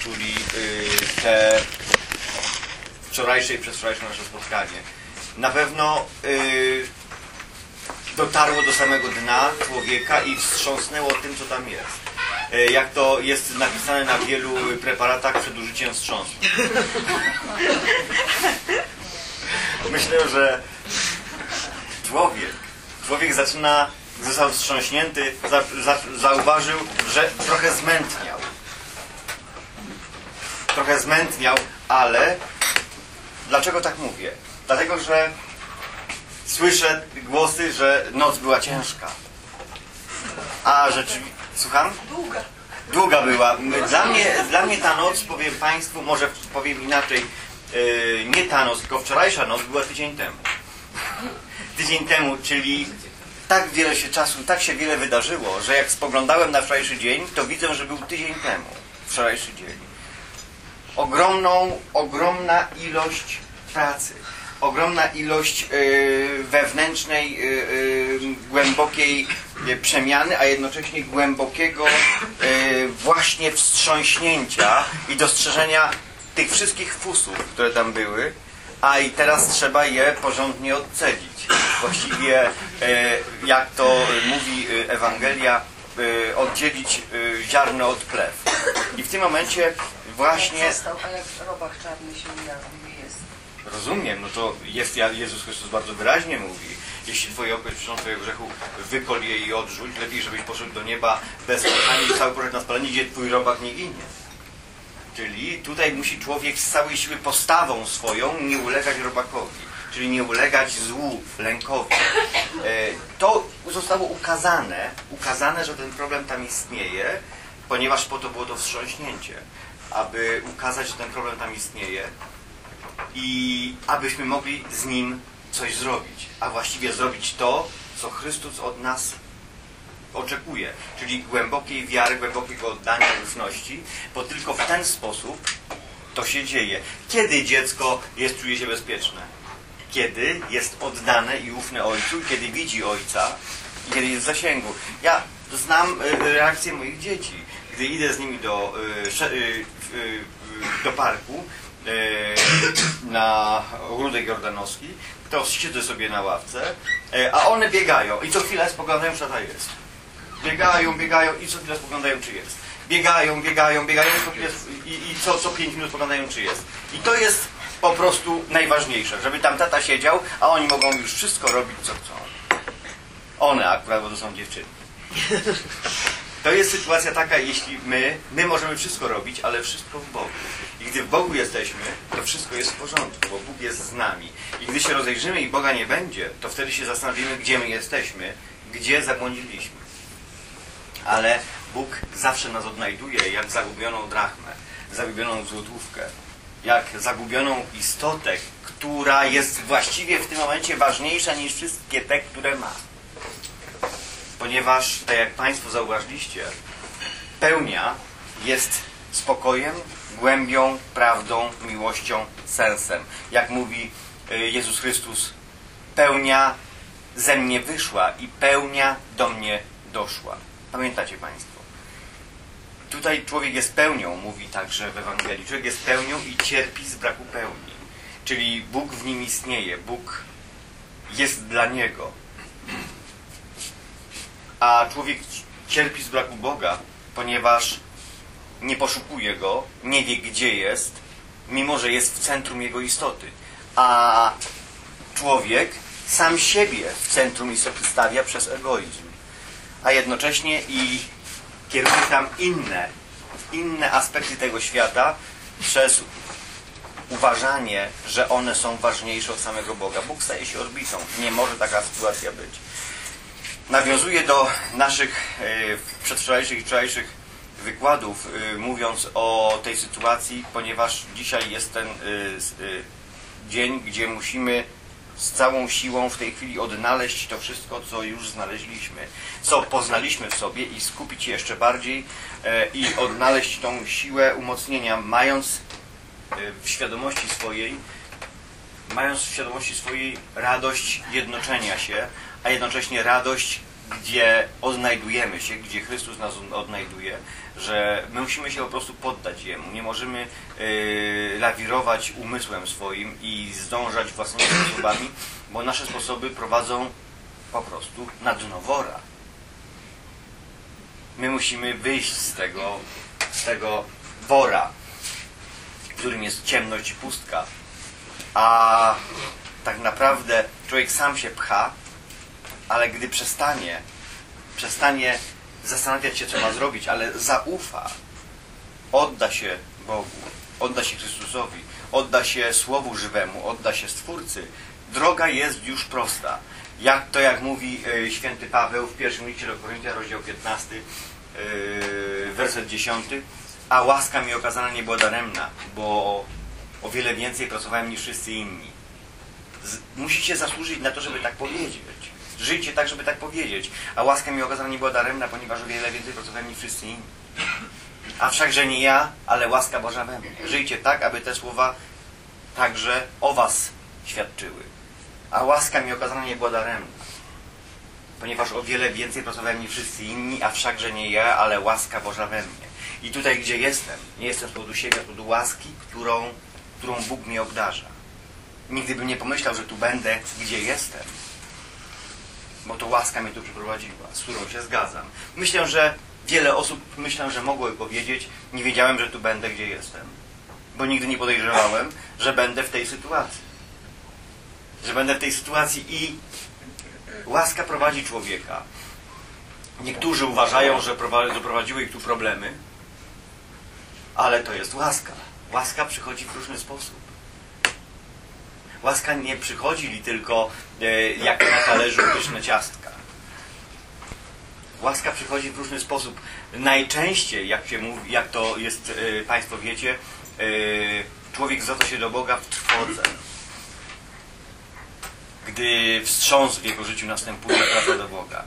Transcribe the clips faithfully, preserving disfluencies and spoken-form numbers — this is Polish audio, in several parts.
odczuli y, te wczorajsze i przedwczorajsze nasze spotkanie. Na pewno y, dotarło do samego dna człowieka i wstrząsnęło tym, co tam jest. Y, jak to jest napisane na wielu preparatach przed użyciem wstrząsu. Myślę, że człowiek, człowiek zaczyna, został wstrząśnięty, za, za, zauważył, że trochę zmętniał. Trochę zmętniał, ale dlaczego tak mówię? Dlatego, że słyszę głosy, że noc była ciężka. A rzeczywiście... Słucham? Długa. Długa była. Dla mnie, dla mnie ta noc, powiem Państwu, może powiem inaczej, yy, nie ta noc, tylko wczorajsza noc była tydzień temu. Tydzień temu, czyli tak wiele się czasu, tak się wiele wydarzyło, że jak spoglądałem na wczorajszy dzień, to widzę, że był tydzień temu. Wczorajszy dzień. Ogromną, ogromna ilość pracy. Ogromna ilość yy, wewnętrznej, yy, yy, głębokiej yy, przemiany, a jednocześnie głębokiego yy, właśnie wstrząśnięcia i dostrzeżenia tych wszystkich fusów, które tam były, a i teraz trzeba je porządnie odcedzić. Właściwie, yy, jak to mówi Ewangelia, yy, oddzielić yy, ziarno od plew. I w tym momencie właśnie... Jak został, a jak robak czarny się ujawnił. Rozumiem, no to jest, Jezus Chrystus bardzo wyraźnie mówi, jeśli twoje oko jest przyczyną twojego grzechu, wykol je i odrzuć, lepiej żebyś poszedł do nieba bez spotkania i cały poszedł na spalenie, gdzie twój robak nie ginie. Czyli tutaj musi człowiek z całej siły postawą swoją nie ulegać robakowi, czyli nie ulegać złu, lękowi. To zostało ukazane, ukazane, że ten problem tam istnieje, ponieważ po to było to wstrząśnięcie, aby ukazać, że ten problem tam istnieje, i abyśmy mogli z nim coś zrobić, a właściwie zrobić to, co Chrystus od nas oczekuje, czyli głębokiej wiary, głębokiego oddania, ufności, bo tylko w ten sposób to się dzieje. Kiedy dziecko jest, czuje się bezpieczne? Kiedy jest oddane i ufne Ojcu, kiedy widzi Ojca i kiedy jest w zasięgu. Ja znam reakcję moich dzieci, gdy idę z nimi do, do parku, na ogródek jordanowski, to siedzę sobie na ławce, a one biegają i co chwilę spoglądają, czy ta jest. Biegają, biegają i co chwilę spoglądają, czy jest. Biegają, biegają, biegają i, i co, co pięć minut spoglądają, czy jest. I to jest po prostu najważniejsze, żeby tam tata siedział, a oni mogą już wszystko robić, co chcą. One akurat, bo to są dziewczyny. To jest sytuacja taka, jeśli my, my możemy wszystko robić, ale wszystko w Bogu. I gdy w Bogu jesteśmy, to wszystko jest w porządku, bo Bóg jest z nami. I gdy się rozejrzymy i Boga nie będzie, to wtedy się zastanowimy, gdzie my jesteśmy, gdzie zabłądziliśmy. Ale Bóg zawsze nas odnajduje jak zagubioną drachmę, zagubioną złotówkę, jak zagubioną istotę, która jest właściwie w tym momencie ważniejsza niż wszystkie te, które ma. Ponieważ, tak jak Państwo zauważyliście, pełnia jest spokojem, głębią, prawdą, miłością, sensem. Jak mówi Jezus Chrystus, pełnia ze mnie wyszła i pełnia do mnie doszła. Pamiętacie Państwo? Tutaj człowiek jest pełnią, mówi także w Ewangelii. Człowiek jest pełnią i cierpi z braku pełni. Czyli Bóg w nim istnieje. Bóg jest dla niego. A człowiek cierpi z braku Boga, ponieważ nie poszukuje Go, nie wie gdzie jest, mimo że jest w centrum jego istoty. A człowiek sam siebie w centrum istoty stawia przez egoizm. A jednocześnie i kieruje tam inne, inne aspekty tego świata przez uważanie, że one są ważniejsze od samego Boga. Bóg staje się orbitą. Nie może taka sytuacja być. Nawiązuję do naszych y, przedwczorajszych i wczorajszych wykładów, y, mówiąc o tej sytuacji, ponieważ dzisiaj jest ten y, y, dzień, gdzie musimy z całą siłą w tej chwili odnaleźć to wszystko, co już znaleźliśmy, co poznaliśmy w sobie i skupić się jeszcze bardziej y, i odnaleźć tą siłę umocnienia, mając y, w świadomości swojej, mając w świadomości swojej radość jednoczenia się, a jednocześnie radość gdzie odnajdujemy się, gdzie Chrystus nas odnajduje, że my musimy się po prostu poddać Jemu. Nie możemy yy, lawirować umysłem swoim i zdążać własnymi sposobami, bo nasze sposoby prowadzą po prostu na dno wora. My musimy wyjść z tego, z tego wora, którym jest ciemność i pustka. A tak naprawdę człowiek sam się pcha, ale gdy przestanie, przestanie zastanawiać się, co ma zrobić, ale zaufa, odda się Bogu, odda się Chrystusowi, odda się Słowu Żywemu, odda się Stwórcy, droga jest już prosta. Jak to, jak mówi y, święty Paweł w pierwszym liście do Koryntian, rozdział piętnasty, y, werset dziesiąty, a łaska mi okazana nie była daremna, bo o wiele więcej pracowałem niż wszyscy inni. Z, musicie zasłużyć na to, żeby tak powiedzieć. Żyjcie tak, żeby tak powiedzieć. A łaska mi okazana nie była daremna, ponieważ o wiele więcej pracowałem niż wszyscy inni. A wszakże nie ja, ale łaska Boża we mnie. Żyjcie tak, aby te słowa także o was świadczyły. A łaska mi okazana nie była daremna, ponieważ o wiele więcej pracowałem niż wszyscy inni, a wszakże nie ja, ale łaska Boża we mnie. I tutaj, gdzie jestem, nie jestem z powodu siebie, a z powodu łaski, którą, którą Bóg mnie obdarza. Nigdy bym nie pomyślał, że tu będę, gdzie jestem, bo to łaska mnie tu przyprowadziła, z którą się zgadzam. Myślę, że wiele osób, myślę, że mogłoby powiedzieć, nie wiedziałem, że tu będę, gdzie jestem, bo nigdy nie podejrzewałem, że będę w tej sytuacji. Że będę w tej sytuacji i łaska prowadzi człowieka. Niektórzy uważają, że doprowadziły ich tu problemy, ale to jest łaska. Łaska przychodzi w różny sposób. Łaska nie przychodzi tylko e, jak na talerzu pyszne ciastka. Łaska przychodzi w różny sposób. Najczęściej, jak się mówi, jak to jest, e, Państwo wiecie, e, człowiek zwraca się do Boga w trwodze. Gdy wstrząs w jego życiu następuje, wraca do Boga.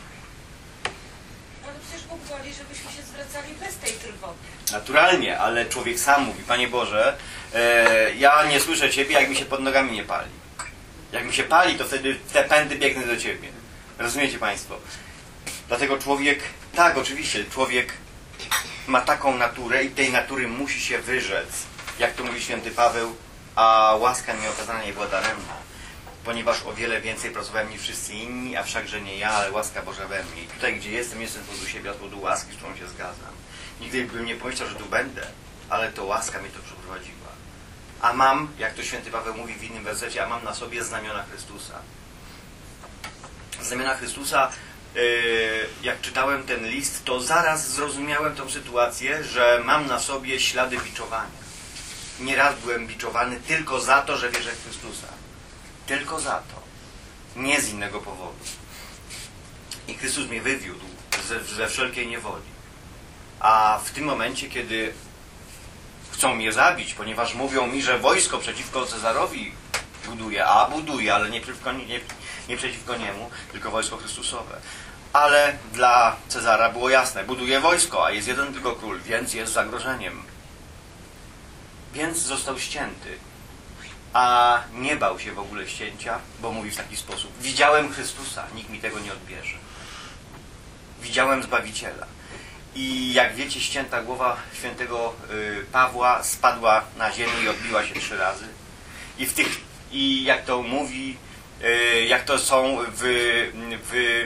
Ale przecież Bóg woli, żebyśmy się zwracali bez tej trwogi. Naturalnie, ale człowiek sam mówi, Panie Boże, e, ja nie słyszę Ciebie, jak mi się pod nogami nie pali. Jak mi się pali, to wtedy w te pędy biegnę do Ciebie. Rozumiecie Państwo? Dlatego człowiek, tak oczywiście, człowiek ma taką naturę i tej natury musi się wyrzec. Jak to mówi święty Paweł, a łaska mi okazana nie była daremna, ponieważ o wiele więcej pracowałem niż wszyscy inni, a wszakże nie ja, ale łaska Boża we mnie. I tutaj, gdzie jestem, jestem z powodu siebie, a z powodu łaski, z którą się zgadzam. Nigdy bym nie pomyślał, że tu będę, ale to łaska mnie tu przeprowadziła. A mam, jak to święty Paweł mówi w innym wersecie, a mam na sobie znamiona Chrystusa. Znamiona Chrystusa, yy, jak czytałem ten list, to zaraz zrozumiałem tą sytuację, że mam na sobie ślady biczowania. Nieraz byłem biczowany tylko za to, że wierzę w Chrystusa. Tylko za to. Nie z innego powodu. I Chrystus mnie wywiódł ze, ze wszelkiej niewoli. A w tym momencie, kiedy chcą mnie zabić, ponieważ mówią mi, że wojsko przeciwko Cezarowi buduje, a buduje, ale nie przeciwko, nie, nie przeciwko niemu, tylko wojsko Chrystusowe. Ale dla Cezara było jasne, buduje wojsko, a jest jeden tylko król, więc jest zagrożeniem. Więc został ścięty. A nie bał się w ogóle ścięcia, bo mówi w taki sposób: widziałem Chrystusa, nikt mi tego nie odbierze. Widziałem Zbawiciela. I jak wiecie, ścięta głowa świętego y, Pawła spadła na ziemię i odbiła się trzy razy. I w tych, i jak to mówi, y, jak to są w, w y,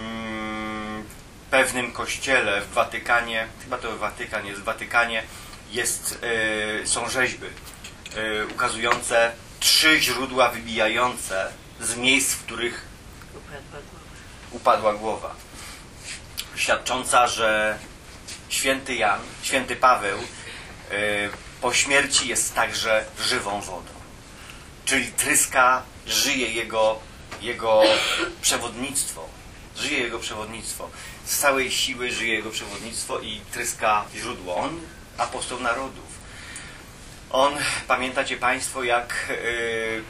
pewnym kościele w Watykanie, chyba to Watykan jest, w Watykanie jest, y, są rzeźby y, ukazujące trzy źródła wybijające z miejsc, w których upadła głowa. Świadcząca, że święty Jan, święty Paweł y, po śmierci jest także żywą wodą. Czyli tryska, żyje jego, jego przewodnictwo. Żyje jego przewodnictwo. Z całej siły żyje jego przewodnictwo i tryska źródło. On, apostoł narodów. On, pamiętacie Państwo, jak y,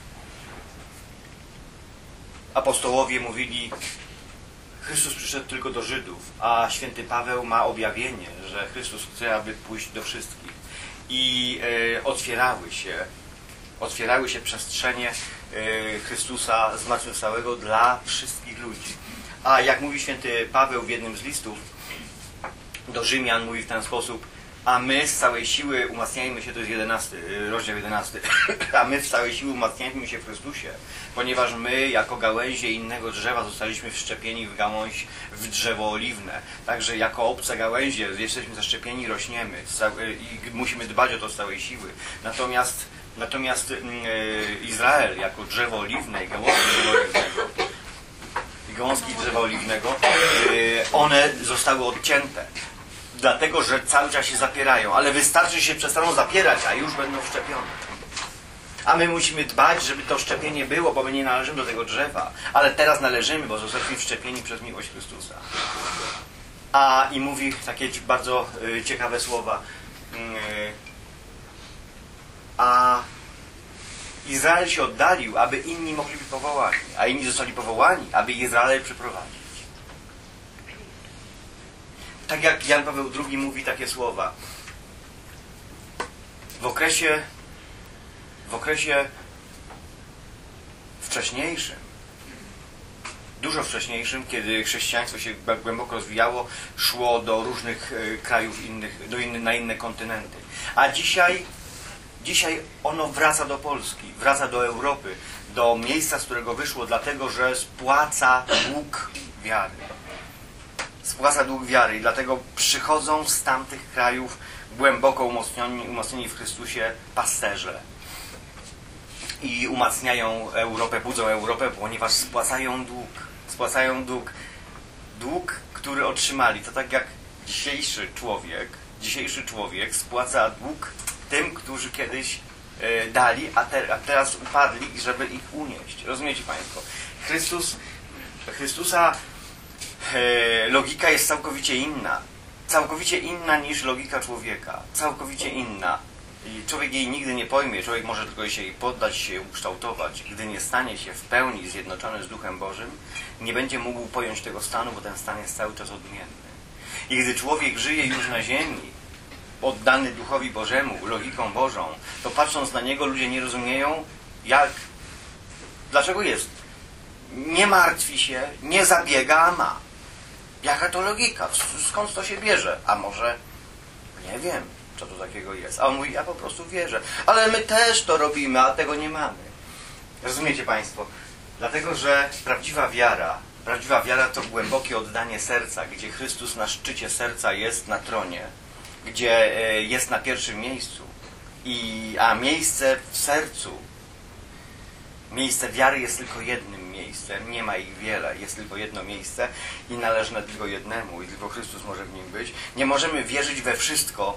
apostołowie mówili: Chrystus przyszedł tylko do Żydów, a święty Paweł ma objawienie, że Chrystus chce, aby pójść do wszystkich. I e, otwierały się, otwierały się przestrzenie e, Chrystusa zmartwychwstałego dla wszystkich ludzi. A jak mówi święty Paweł w jednym z listów do Rzymian, mówi w ten sposób: a my z całej siły umacniajmy się, to jest jedenasty, rozdział jedenasty, a my z całej siły umacniajmy się w Chrystusie, ponieważ my jako gałęzie innego drzewa zostaliśmy wszczepieni w gałąź, w drzewo oliwne. Także jako obce gałęzie jesteśmy zaszczepieni, rośniemy i musimy dbać o to z całej siły. Natomiast, natomiast yy, Izrael jako drzewo oliwne i gałązki drzewa oliwnego, gałązki drzewa oliwnego, yy, one zostały odcięte. Dlatego, że cały czas się zapierają, ale wystarczy, że się przestaną zapierać, a już będą wszczepione. A my musimy dbać, żeby to szczepienie było, bo my nie należymy do tego drzewa, ale teraz należymy, bo zostaliśmy wszczepieni przez miłość Chrystusa. A i mówi takie bardzo y, ciekawe słowa. Y, a Izrael się oddalił, aby inni mogli być powołani, a inni zostali powołani, aby Izrael przyprowadzić. Tak jak Jan Paweł drugi mówi takie słowa. W okresie, w okresie wcześniejszym, dużo wcześniejszym, kiedy chrześcijaństwo się głęboko rozwijało, szło do różnych krajów innych, do inny, na inne kontynenty. A dzisiaj, dzisiaj ono wraca do Polski, wraca do Europy, do miejsca, z którego wyszło, dlatego że spłaca dług wiary. Spłaca dług wiary i dlatego przychodzą z tamtych krajów głęboko umocnieni, umocnieni w Chrystusie pasterze i umacniają Europę, budzą Europę, ponieważ spłacają dług. Spłacają dług. Dług, który otrzymali. To tak jak dzisiejszy człowiek, dzisiejszy człowiek spłaca dług tym, którzy kiedyś e, dali, a, te, a teraz upadli, żeby ich unieść. Rozumiecie Państwo? Chrystus, Chrystusa logika jest całkowicie inna. Całkowicie inna niż logika człowieka. Całkowicie inna. I człowiek jej nigdy nie pojmie. Człowiek może tylko się jej poddać, się ukształtować. Gdy nie stanie się w pełni zjednoczony z Duchem Bożym, nie będzie mógł pojąć tego stanu, bo ten stan jest cały czas odmienny. I gdy człowiek żyje już na ziemi, oddany Duchowi Bożemu, logiką Bożą, to patrząc na niego ludzie nie rozumieją, jak, dlaczego jest. Nie martwi się, nie zabiega, a ma. Jaka to logika? Skąd to się bierze? A może nie wiem, co to takiego jest. A on mówi, ja po prostu wierzę. Ale my też to robimy, a tego nie mamy. Rozumiecie Państwo? Dlatego, że prawdziwa wiara, prawdziwa wiara to głębokie oddanie serca, gdzie Chrystus na szczycie serca jest na tronie, gdzie jest na pierwszym miejscu. I, a miejsce w sercu, miejsce wiary jest tylko jednym miejscem, nie ma ich wiele, jest tylko jedno miejsce i należne tylko jednemu i tylko Chrystus może w nim być. Nie możemy wierzyć we wszystko,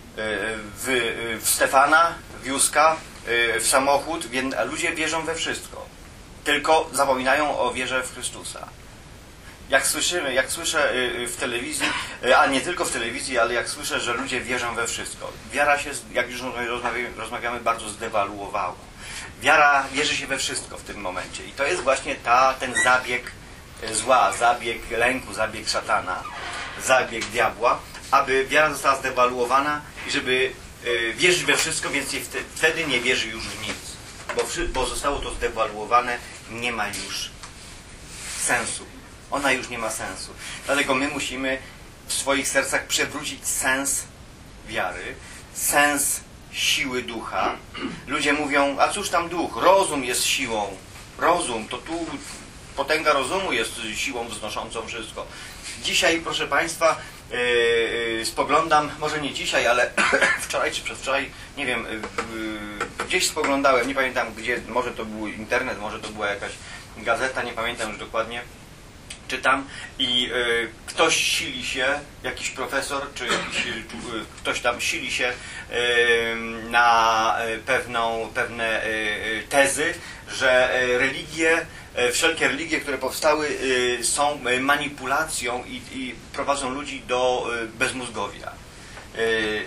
w, w Stefana, w Józka, w samochód, a ludzie wierzą we wszystko, tylko zapominają o wierze w Chrystusa. Jak słyszymy, jak słyszę w telewizji, a nie tylko w telewizji, ale jak słyszę, że ludzie wierzą we wszystko. Wiara się, jak już rozmawiamy, rozmawiamy bardzo zdewaluowała. Wiara wierzy się we wszystko w tym momencie. I to jest właśnie ta, ten zabieg zła, zabieg lęku, zabieg szatana, zabieg diabła, aby wiara została zdewaluowana i żeby y, wierzyć we wszystko, więc wtedy nie wierzy już w nic. Bo, bo zostało to zdewaluowane, nie ma już sensu. Ona już nie ma sensu. Dlatego my musimy w swoich sercach przewrócić sens wiary, sens siły ducha. Ludzie mówią, a cóż tam duch? Rozum jest siłą. Rozum, to tu potęga rozumu jest siłą wznoszącą wszystko. Dzisiaj, proszę Państwa, yy, yy, spoglądam, może nie dzisiaj, ale wczoraj czy przedwczoraj, nie wiem, yy, gdzieś spoglądałem, nie pamiętam gdzie, może to był internet, może to była jakaś gazeta, nie pamiętam już dokładnie. Czytam i y, ktoś sili się, jakiś profesor, czy jakiś, y, ktoś tam sili się y, na y, pewną, pewne y, tezy, że y, religie, y, wszelkie religie, które powstały, y, są manipulacją i, i prowadzą ludzi do y, bezmózgowia. Y,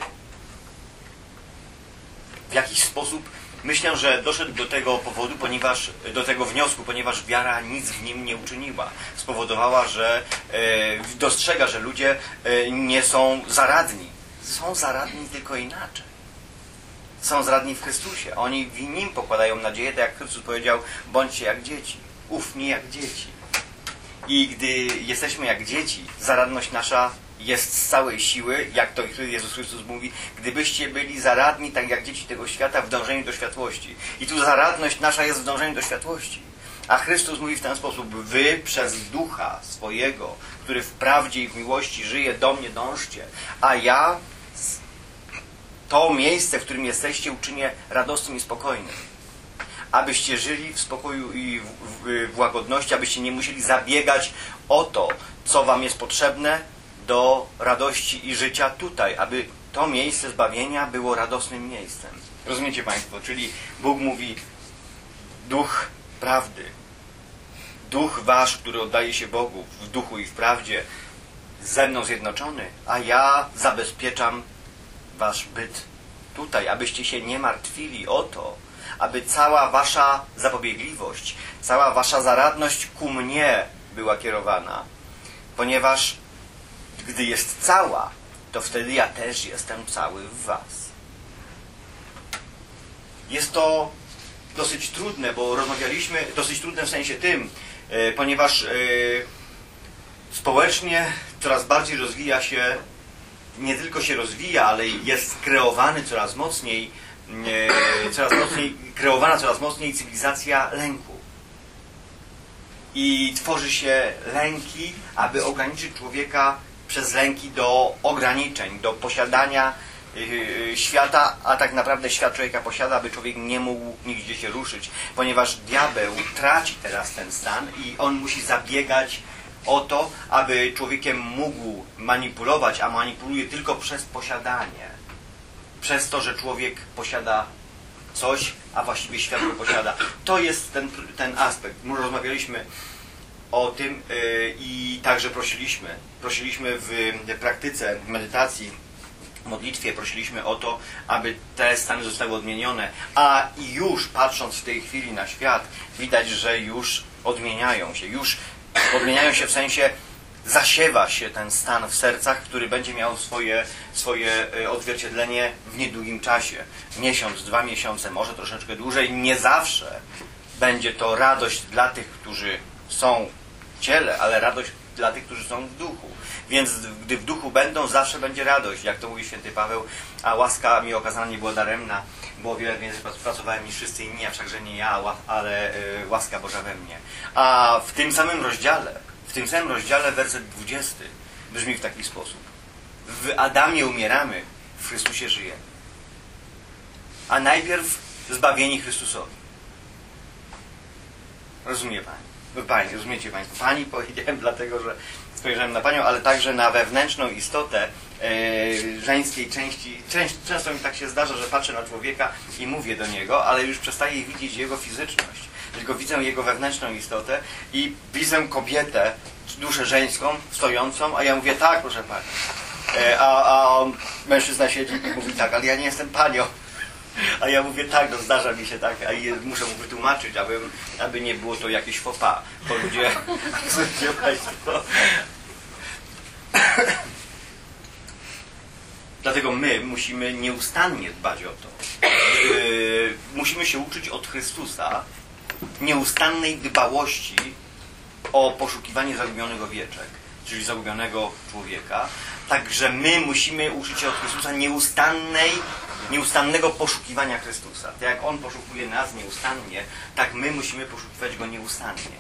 w jakiś sposób myślę, że doszedł do tego powodu, ponieważ, do tego wniosku, ponieważ wiara nic w nim nie uczyniła. Spowodowała, że e, dostrzega, że ludzie e, nie są zaradni. Są zaradni tylko inaczej. Są zaradni w Chrystusie. Oni w Nim pokładają nadzieję, tak jak Chrystus powiedział, bądźcie jak dzieci. Uf mi jak dzieci. I gdy jesteśmy jak dzieci, zaradność nasza jest z całej siły, jak to Jezus Chrystus mówi, gdybyście byli zaradni, tak jak dzieci tego świata, w dążeniu do światłości. I tu zaradność nasza jest w dążeniu do światłości. A Chrystus mówi w ten sposób: wy przez Ducha swojego, który w prawdzie i w miłości żyje, do mnie dążcie, a ja to miejsce, w którym jesteście, uczynię radosnym i spokojnym. Abyście żyli w spokoju i w, w łagodności, abyście nie musieli zabiegać o to, co wam jest potrzebne do radości i życia tutaj, aby to miejsce zbawienia było radosnym miejscem. Rozumiecie Państwo? Czyli Bóg mówi: Duch prawdy, Duch wasz, który oddaje się Bogu w duchu i w prawdzie, ze mną zjednoczony, a ja zabezpieczam wasz byt tutaj, abyście się nie martwili o to, aby cała wasza zapobiegliwość, cała wasza zaradność ku mnie była kierowana. Ponieważ gdy jest cała, to wtedy ja też jestem cały w was. Jest to dosyć trudne, bo rozmawialiśmy, dosyć trudne w sensie tym, e, ponieważ e, społecznie coraz bardziej rozwija się, nie tylko się rozwija, ale jest kreowany coraz mocniej, e, coraz mocniej, kreowana coraz mocniej cywilizacja lęku. I tworzy się lęki, aby ograniczyć człowieka przez lęki do ograniczeń, do posiadania yy, świata, a tak naprawdę świat człowieka posiada, aby człowiek nie mógł nigdzie się ruszyć, ponieważ diabeł traci teraz ten stan i on musi zabiegać o to, aby człowiekiem mógł manipulować, a manipuluje tylko przez posiadanie. Przez to, że człowiek posiada coś, a właściwie świat go posiada. To jest ten, ten aspekt. My rozmawialiśmy o tym yy, i także prosiliśmy. Prosiliśmy w, w praktyce, w medytacji, w modlitwie, prosiliśmy o to, aby te stany zostały odmienione. A już patrząc w tej chwili na świat, widać, że już odmieniają się. Już odmieniają się w sensie, zasiewa się ten stan w sercach, który będzie miał swoje, swoje odzwierciedlenie w niedługim czasie. Miesiąc, dwa miesiące, może troszeczkę dłużej. Nie zawsze będzie to radość dla tych, którzy są w ciele, ale radość dla tych, którzy są w duchu. Więc gdy w duchu będą, zawsze będzie radość. Jak to mówi święty Paweł, a łaska mi okazana nie była daremna, bo o wiele więcej pracowałem niż wszyscy inni, a wszakże nie ja, ale łaska Boża we mnie. A w tym samym rozdziale, w tym samym rozdziale werset dwudziesty brzmi w taki sposób: w Adamie umieramy, w Chrystusie żyjemy. A najpierw zbawieni Chrystusowi. Rozumie Pani? Pani, rozumiecie Państwo? Pani powiedziałem dlatego, że spojrzałem na Panią, ale także na wewnętrzną istotę e, żeńskiej części. Część, często mi tak się zdarza, że patrzę na człowieka i mówię do niego, ale już przestaję widzieć jego fizyczność. Tylko widzę jego wewnętrzną istotę i widzę kobietę, duszę żeńską, stojącą, a ja mówię: tak, proszę Pani. E, a, a on, mężczyzna siedzi i mówi: tak, ale ja nie jestem Panią. A ja mówię: tak, no zdarza mi się tak, a muszę mu wytłumaczyć, aby, aby nie było to jakieś faux pas, bo ludzie, słuchajcie Państwo. Dlatego my musimy nieustannie dbać o to. Yy, musimy się uczyć od Chrystusa nieustannej dbałości o poszukiwanie zagubionych owieczek, czyli zagubionego człowieka. Także my musimy uczyć się od Chrystusa nieustannej, nieustannego poszukiwania Chrystusa. Tak jak On poszukuje nas nieustannie, tak my musimy poszukiwać Go nieustannie.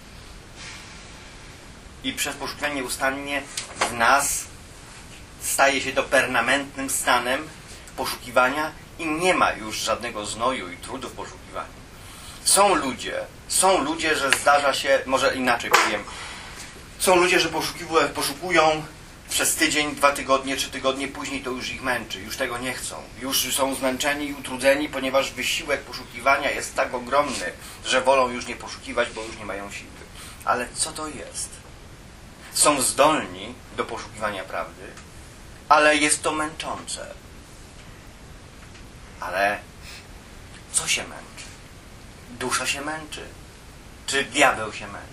I przez poszukiwanie nieustannie w nas staje się to permanentnym stanem poszukiwania i nie ma już żadnego znoju i trudu w poszukiwaniu. Są ludzie, są ludzie, że zdarza się, może inaczej powiem, są ludzie, że poszukują, poszukują przez tydzień, dwa tygodnie, trzy tygodnie, później to już ich męczy, już tego nie chcą. Już są zmęczeni i utrudzeni, ponieważ wysiłek poszukiwania jest tak ogromny, że wolą już nie poszukiwać, bo już nie mają siły. Ale co to jest? Są zdolni do poszukiwania prawdy, ale jest to męczące. Ale co się męczy? Dusza się męczy. Czy diabeł się męczy?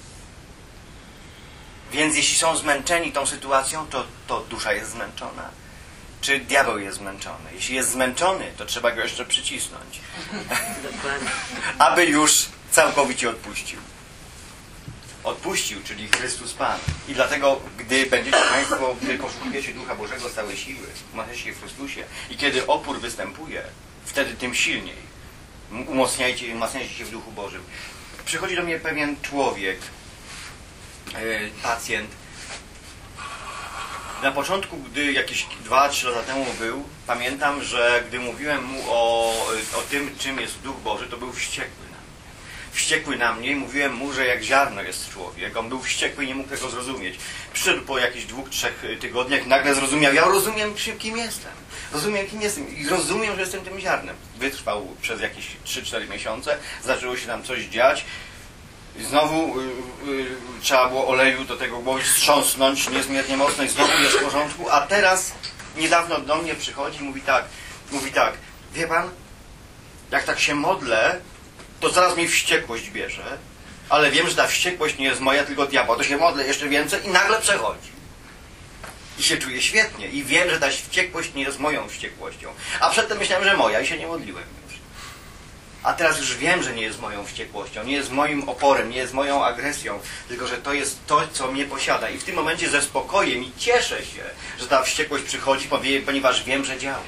Więc jeśli są zmęczeni tą sytuacją, to, to dusza jest zmęczona. Czy diabeł jest zmęczony? Jeśli jest zmęczony, to trzeba go jeszcze przycisnąć. Aby już całkowicie odpuścił. odpuścił, czyli Chrystus Pan. I dlatego, gdy będziecie Państwo, gdy poszukujecie Ducha Bożego z całej siły, umacniacie się w Chrystusie i kiedy opór występuje, wtedy tym silniej umocniajcie i umacniajcie się w Duchu Bożym. Przychodzi do mnie pewien człowiek, yy, pacjent. Na początku, gdy jakieś dwa trzy lata temu był, pamiętam, że gdy mówiłem mu o, o tym, czym jest Duch Boży, to był wściekły. Wściekły na mnie i mówiłem mu, że jak ziarno jest człowiek. On był wściekły i nie mógł tego zrozumieć. Przyszedł po jakichś dwóch, trzech tygodniach i nagle zrozumiał, ja rozumiem, kim jestem. Rozumiem, kim jestem i rozumiem, że jestem tym ziarnem. Wytrwał przez jakieś trzy cztery miesiące, zaczęło się tam coś dziać. I znowu yy, yy, trzeba było oleju do tego głowy strząsnąć niezmiernie mocno i znowu jest w porządku. A teraz niedawno do mnie przychodzi i mówi tak, mówi tak, wie pan, jak tak się modlę, to zaraz mi wściekłość bierze, ale wiem, że ta wściekłość nie jest moja, tylko diabła. To się modlę jeszcze więcej i nagle przechodzi. I się czuję świetnie. I wiem, że ta wściekłość nie jest moją wściekłością. A przedtem myślałem, że moja i się nie modliłem już. A teraz już wiem, że nie jest moją wściekłością, nie jest moim oporem, nie jest moją agresją, tylko że to jest to, co mnie posiada. I w tym momencie ze spokojem i cieszę się, że ta wściekłość przychodzi, ponieważ wiem, że działa.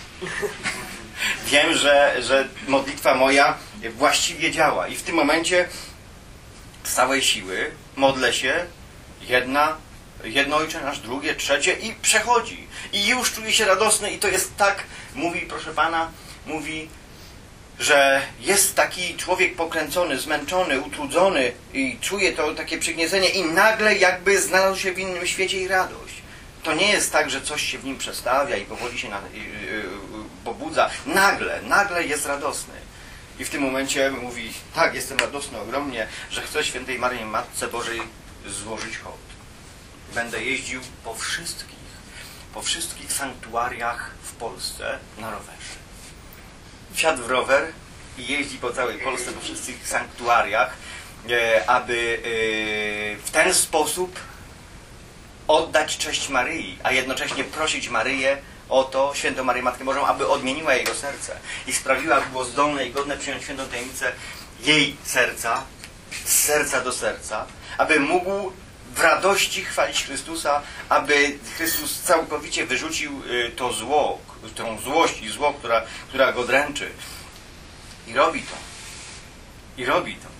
Wiem, że, że modlitwa moja właściwie działa. I w tym momencie z całej siły modlę się, jedna, jedno Ojcze Nasz, drugie, trzecie i przechodzi. I już czuję się radosny i to jest tak, mówi, proszę Pana, mówi, że jest taki człowiek pokręcony, zmęczony, utrudzony i czuje to takie przygniecenie i nagle jakby znalazł się w innym świecie i radość. To nie jest tak, że coś się w nim przestawia i powoli się na, yy, yy, pobudza. Nagle, nagle jest radosny. I w tym momencie mówi, tak, jestem radosny ogromnie, że chcę Świętej Maryi Matce Bożej złożyć hołd. Będę jeździł po wszystkich, po wszystkich sanktuariach w Polsce na rowerze. Wsiadł w rower i jeździ po całej Polsce, po wszystkich sanktuariach, e, aby e, w ten sposób oddać cześć Maryi, a jednocześnie prosić Maryję o to, Świętą Maryję Matkę Bożą, aby odmieniła jego serce i sprawiła, aby było zdolne i godne przyjąć świętą tajemnicę jej serca, z serca do serca, aby mógł w radości chwalić Chrystusa, aby Chrystus całkowicie wyrzucił to zło, tą złość i zło, która, która go dręczy. I robi to. I robi to.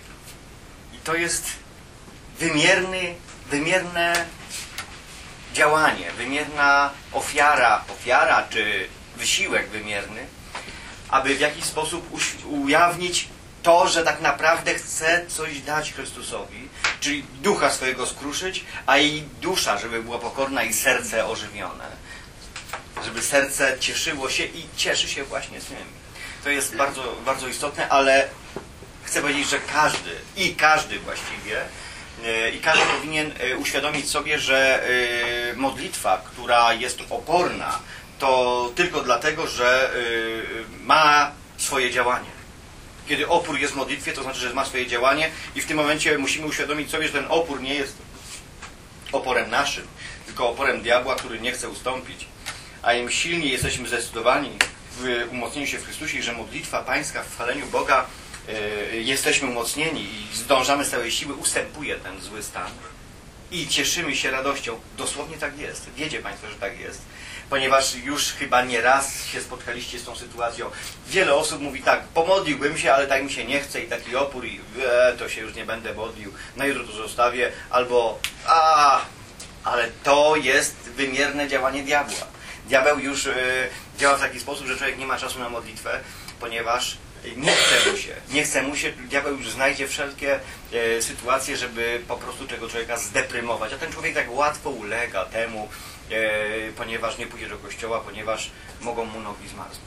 I to jest wymierny, wymierne działanie, wymierna ofiara, ofiara czy wysiłek wymierny, aby w jakiś sposób ujawnić to, że tak naprawdę chce coś dać Chrystusowi, czyli ducha swojego skruszyć, a i dusza, żeby była pokorna i serce ożywione. Żeby serce cieszyło się i cieszy się właśnie z tym. To jest bardzo, bardzo istotne, ale chcę powiedzieć, że każdy, i każdy właściwie, i każdy powinien uświadomić sobie, że modlitwa, która jest oporna, to tylko dlatego, że ma swoje działanie. Kiedy opór jest w modlitwie, to znaczy, że ma swoje działanie i w tym momencie musimy uświadomić sobie, że ten opór nie jest oporem naszym, tylko oporem diabła, który nie chce ustąpić. A im silniej jesteśmy zdecydowani w umocnieniu się w Chrystusie i że modlitwa pańska w chwaleniu Boga yy, jesteśmy umocnieni i zdążamy z całej siły, ustępuje ten zły stan. I cieszymy się radością. Dosłownie tak jest. Wiecie Państwo, że tak jest. Ponieważ już chyba nie raz się spotkaliście z tą sytuacją. Wiele osób mówi tak, pomodliłbym się, ale tak mi się nie chce i taki opór i e, to się już nie będę modlił, na jutro to zostawię, albo a, ale to jest wymierne działanie diabła. Diabeł już e, działa w taki sposób, że człowiek nie ma czasu na modlitwę, ponieważ nie chce mu się. Nie chce mu się, diabeł już znajdzie wszelkie e, sytuacje, żeby po prostu tego człowieka zdeprymować. A ten człowiek tak łatwo ulega temu, e, ponieważ nie pójdzie do kościoła, ponieważ mogą mu nogi zmarznąć.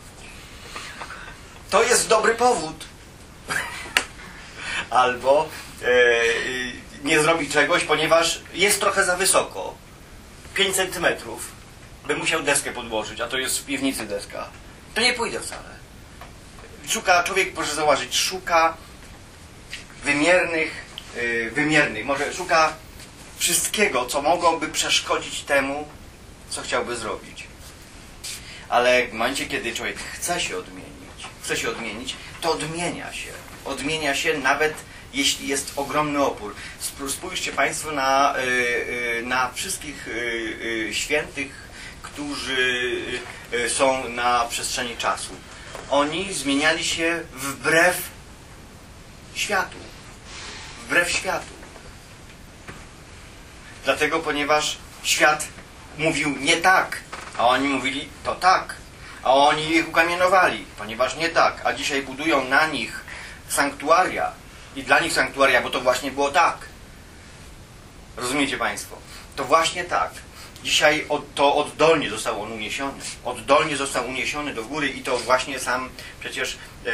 To jest dobry powód. Albo e, nie zrobi czegoś, ponieważ jest trochę za wysoko. pięć centymetrów. By musiał deskę podłożyć, a to jest w piwnicy deska. To nie pójdę wcale. Szuka, człowiek, proszę zauważyć, szuka wymiernych, yy, wymiernych, może szuka wszystkiego, co mogłoby przeszkodzić temu, co chciałby zrobić. Ale w momencie, kiedy człowiek chce się odmienić, chce się odmienić, to odmienia się. Odmienia się nawet jeśli jest ogromny opór. Spójrzcie Państwo na, na wszystkich świętych, którzy są na przestrzeni czasu. Oni zmieniali się wbrew światu. Wbrew światu. Dlatego, ponieważ świat mówił nie tak, a oni mówili to tak. A oni ich ukamienowali, ponieważ nie tak. A dzisiaj budują na nich sanktuaria. I dla nich sanktuaria, bo to właśnie było tak. Rozumiecie Państwo? To właśnie tak. Dzisiaj od, to oddolnie został on uniesiony. Oddolnie został uniesiony do góry i to właśnie sam przecież e,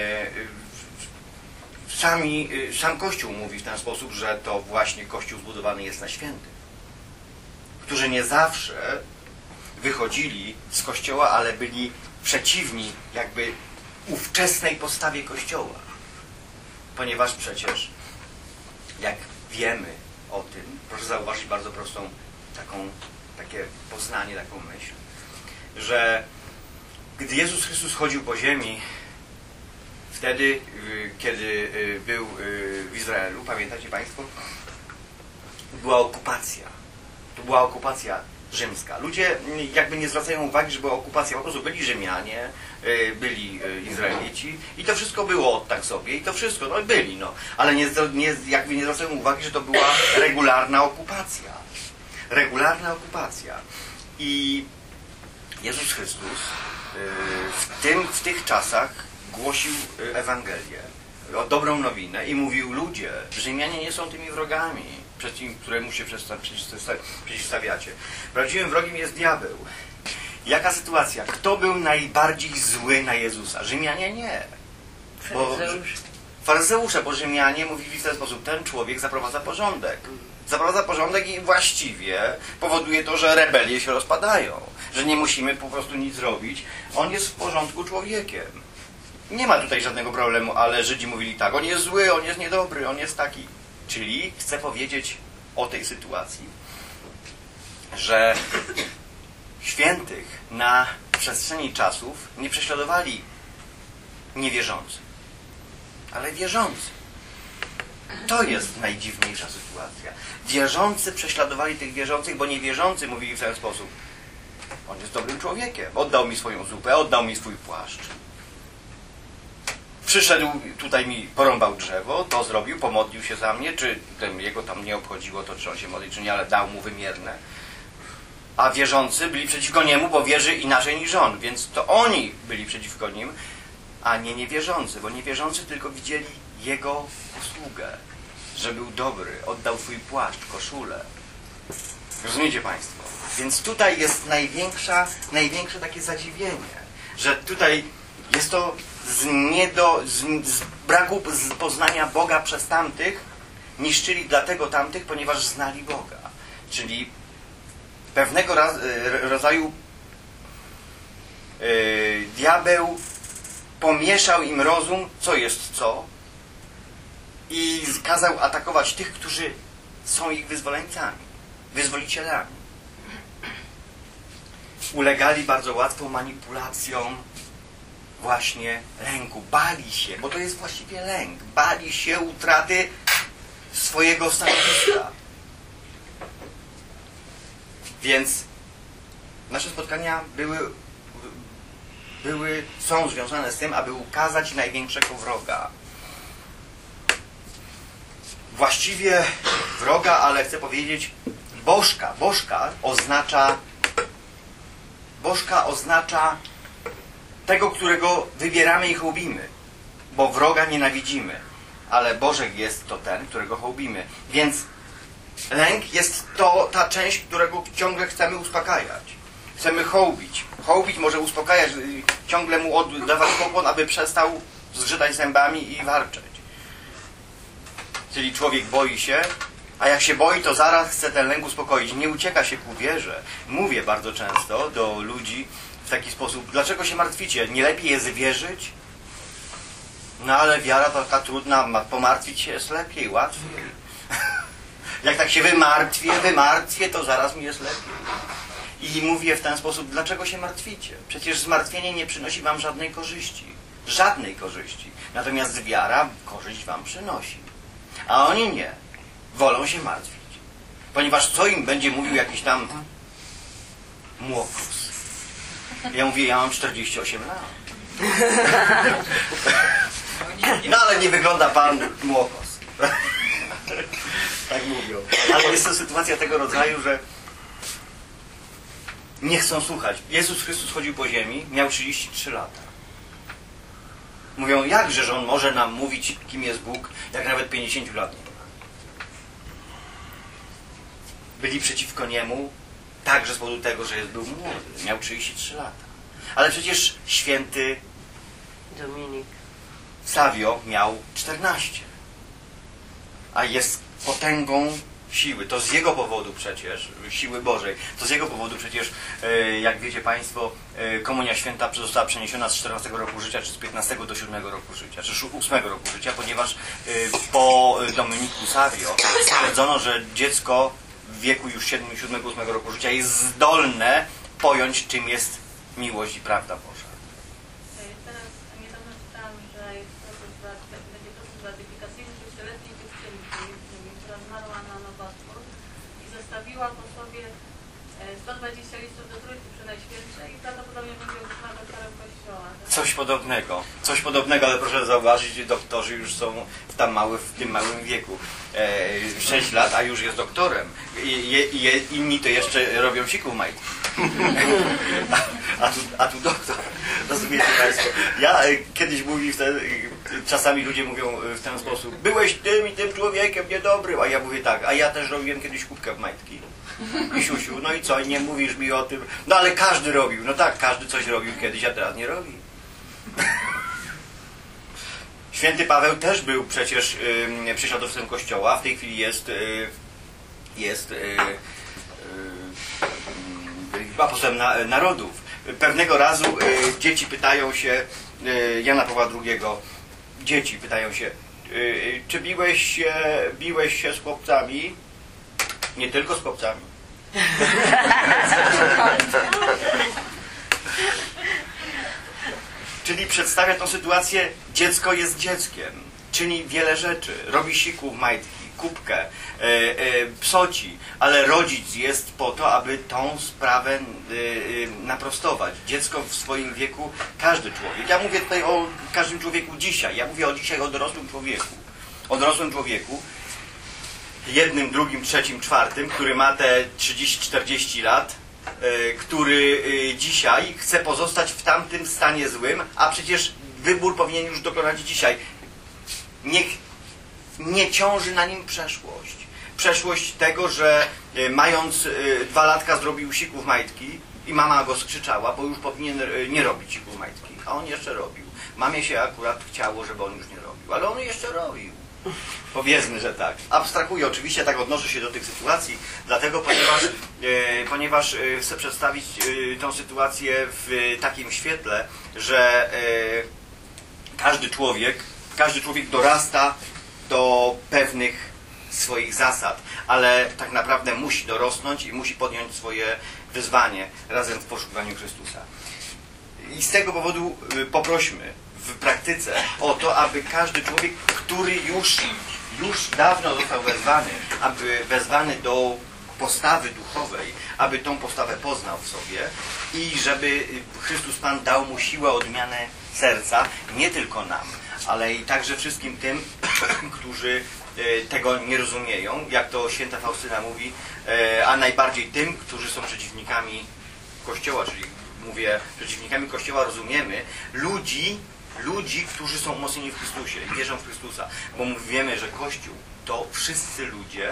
sami, sam Kościół mówi w ten sposób, że to właśnie Kościół zbudowany jest na świętym. Którzy nie zawsze wychodzili z Kościoła, ale byli przeciwni jakby ówczesnej postawie Kościoła. Ponieważ przecież, jak wiemy o tym, proszę zauważyć bardzo prostą taką, takie poznanie, taką myśl, że gdy Jezus Chrystus chodził po ziemi, wtedy, kiedy był w Izraelu, pamiętacie Państwo, była okupacja. To była okupacja rzymska. Ludzie jakby nie zwracają uwagi, że była okupacja. Po prostu byli Rzymianie, byli Izraelici i to wszystko było tak sobie i to wszystko, no byli, no. Ale nie, nie, jakby nie zwracają uwagi, że to była regularna okupacja. Regularna okupacja. I Jezus Chrystus w, tym, w tych czasach głosił Ewangelię, dobrą nowinę i mówił: ludzie, Rzymianie nie są tymi wrogami, któremu się przeciwstawiacie. Prawdziwym wrogiem jest diabeł. Jaka sytuacja? Kto był najbardziej zły na Jezusa? Rzymianie nie. Bo, faryzeusze, bo Rzymianie mówili w ten sposób: ten człowiek zaprowadza porządek. Zaprowadza porządek i właściwie powoduje to, że rebelie się rozpadają. Że nie musimy po prostu nic robić. On jest w porządku człowiekiem. Nie ma tutaj żadnego problemu, ale Żydzi mówili tak: on jest zły, on jest niedobry, on jest taki. Czyli chcę powiedzieć o tej sytuacji, że świętych na przestrzeni czasów nie prześladowali niewierzący, ale wierzący. To jest najdziwniejsza sytuacja. Wierzący prześladowali tych wierzących, bo niewierzący mówili w ten sposób: on jest dobrym człowiekiem, oddał mi swoją zupę, oddał mi swój płaszcz. Przyszedł tutaj, mi porąbał drzewo, to zrobił, pomodlił się za mnie, czy ten, jego tam nie obchodziło to, czy on się modli, czy nie, ale dał mu wymierne. A wierzący byli przeciwko niemu, bo wierzy inaczej niż on, więc to oni byli przeciwko nim, a nie niewierzący, bo niewierzący tylko widzieli jego usługę, że był dobry, oddał swój płaszcz, koszulę. Rozumiecie Państwo? Więc tutaj jest największa, największe takie zadziwienie, że tutaj jest to z, niedo, z, z braku z poznania Boga przez tamtych, niszczyli dlatego tamtych, ponieważ znali Boga. Czyli pewnego raz, rodzaju yy, diabeł pomieszał im rozum, co jest co, i kazał atakować tych, którzy są ich wyzwoleńcami, wyzwolicielami. Ulegali bardzo łatwo manipulacjom właśnie lęku. Bali się, bo to jest właściwie lęk. Bali się utraty swojego stanowiska. Więc nasze spotkania były, były, są związane z tym, aby ukazać największego wroga. Właściwie wroga, ale chcę powiedzieć bożka. Bożka oznacza bożka oznacza tego, którego wybieramy i hołbimy. Bo wroga nienawidzimy. Ale Bożek jest to ten, którego hołbimy. Więc lęk jest to ta część, którego ciągle chcemy uspokajać. Chcemy hołbić. Hołbić może uspokajać, ciągle mu oddawać pokłon, aby przestał zgrzytać zębami i warczeć. Czyli człowiek boi się, a jak się boi, to zaraz chce ten lęk uspokoić. Nie ucieka się ku wierze. Mówię bardzo często do ludzi w taki sposób: dlaczego się martwicie? Nie lepiej jest wierzyć? No ale wiara to taka trudna, pomartwić się jest lepiej, łatwiej. Jak tak się wymartwię, wymartwię, to zaraz mi jest lepiej. I mówię w ten sposób: dlaczego się martwicie? Przecież zmartwienie nie przynosi wam żadnej korzyści. Żadnej korzyści. Natomiast wiara korzyść wam przynosi. A oni nie. Wolą się martwić. Ponieważ co im będzie mówił jakiś tam młokos? Ja mówię, ja mam czterdzieści osiem lat. No ale nie wygląda pan młokos. Tak mówią. Ale jest to sytuacja tego rodzaju, że nie chcą słuchać. Jezus Chrystus chodził po ziemi, miał trzydzieści trzy lata. Mówią, jakże, że On może nam mówić, kim jest Bóg, jak nawet pięćdziesięciu lat nie ma. Byli przeciwko Niemu także z powodu tego, że był młody. Miał trzydzieści trzy lata. Ale przecież święty Dominik Savio miał czternaście. A jest potęgą siły. To z jego powodu przecież, siły Bożej, to z jego powodu przecież, jak wiecie Państwo, Komunia Święta została przeniesiona z czternastego roku życia, czy z piętnastego do siódmego roku życia, czy z ósmego roku życia, ponieważ po Dominiku Savio stwierdzono, że dziecko w wieku już siódmego ósmego roku życia jest zdolne pojąć, czym jest miłość i prawda Boża. Teraz niedawno czytałam, że jest proces, będzie proces beatyfikacyjny sześcioletniej dziewczynki, która zmarła na nowotwór i zostawiła po sobie sto dwadzieścia listów do Trójcy Przenajświętszej i prawdopodobnie będzie uznana doktorem Kościoła. Coś podobnego, coś podobnego, ale proszę zauważyć, doktorzy już są w, tam mały, w tym małym wieku. E, sześć lat, a już jest doktorem. I, i, i inni to jeszcze robią siku w majtki. A, a, tu, a tu doktor. Rozumiecie Państwo? Ja e, kiedyś mówił, wtedy, e, czasami ludzie mówią w ten sposób: byłeś tym i tym człowiekiem niedobrym, a ja mówię tak, a ja też robiłem kiedyś kubkę w majtki. I siusiu, no i co, nie mówisz mi o tym? No ale każdy robił, no tak, każdy coś robił kiedyś, a teraz nie robi. Święty Paweł też był przecież y, prześladowcą Kościoła, w tej chwili jest, y, jest y, y, apostołem na, narodów. Pewnego razu y, dzieci pytają się y, Jana Pawła drugiego, dzieci pytają się, y, czy biłeś się, biłeś się z chłopcami? Nie tylko z chłopcami. Czyli przedstawia tą sytuację, dziecko jest dzieckiem, czyni wiele rzeczy, robi siku w majtki, kubkę, e, e, psoci, ale rodzic jest po to, aby tą sprawę e, e, naprostować. Dziecko w swoim wieku, każdy człowiek, ja mówię tutaj o każdym człowieku dzisiaj, ja mówię o dzisiaj o dorosłym człowieku, o dorosłym człowieku, jednym, drugim, trzecim, czwartym, który ma te trzydzieści czterdzieści lat, yy, który yy, dzisiaj chce pozostać w tamtym stanie złym, a przecież wybór powinien już dokonać dzisiaj. Niech nie ciąży na nim przeszłość. Przeszłość tego, że yy, mając yy, dwa latka zrobił siku w majtki i mama go skrzyczała, bo już powinien yy, nie robić siku w majtki, a on jeszcze robił. Mamie się akurat chciało, żeby on już nie robił, ale on jeszcze robił. Powiedzmy, że tak. Abstrahuję, oczywiście tak odnoszę się do tych sytuacji, dlatego ponieważ, e, ponieważ e, chcę przedstawić e, tą sytuację w takim świetle, że e, każdy człowiek, każdy człowiek dorasta do pewnych swoich zasad, ale tak naprawdę musi dorosnąć i musi podjąć swoje wyzwanie razem w poszukiwaniu Chrystusa. I z tego powodu e, poprośmy w praktyce o to, aby każdy człowiek, który już, już dawno został wezwany, aby wezwany do postawy duchowej, aby tą postawę poznał w sobie i żeby Chrystus Pan dał mu siłę, odmianę serca, nie tylko nam, ale i także wszystkim tym, którzy tego nie rozumieją, jak to święta Faustyna mówi, a najbardziej tym, którzy są przeciwnikami Kościoła, czyli mówię, przeciwnikami Kościoła rozumiemy ludzi, ludzi, którzy są umocnieni w Chrystusie i wierzą w Chrystusa. Bo my wiemy, że Kościół to wszyscy ludzie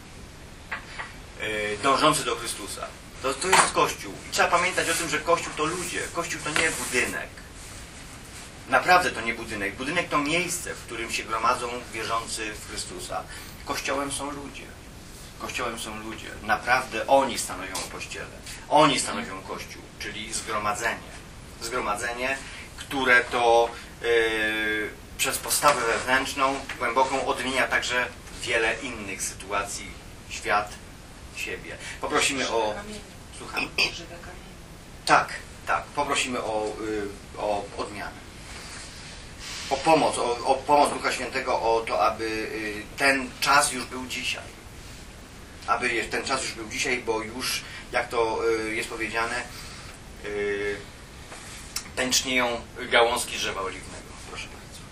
yy, dążący do Chrystusa. To, to jest Kościół. I trzeba pamiętać o tym, że Kościół to ludzie. Kościół to nie budynek. Naprawdę to nie budynek. Budynek to miejsce, w którym się gromadzą wierzący w Chrystusa. Kościołem są ludzie. Kościołem są ludzie. Naprawdę oni stanowią o Kościele. Oni stanowią Kościół, czyli zgromadzenie. Zgromadzenie, które to yy, przez postawę wewnętrzną, głęboką odmienia także wiele innych sytuacji, świat, siebie. Poprosimy o... Słucham? Tak, tak. Poprosimy o, yy, o odmianę. Po, pomoc, o, o pomoc Ducha Świętego, o to, aby y, ten czas już był dzisiaj. Aby je- ten czas już był dzisiaj, bo już, jak to y, jest powiedziane, y, pęcznieją gałązki drzewa oliwnego. Proszę bardzo.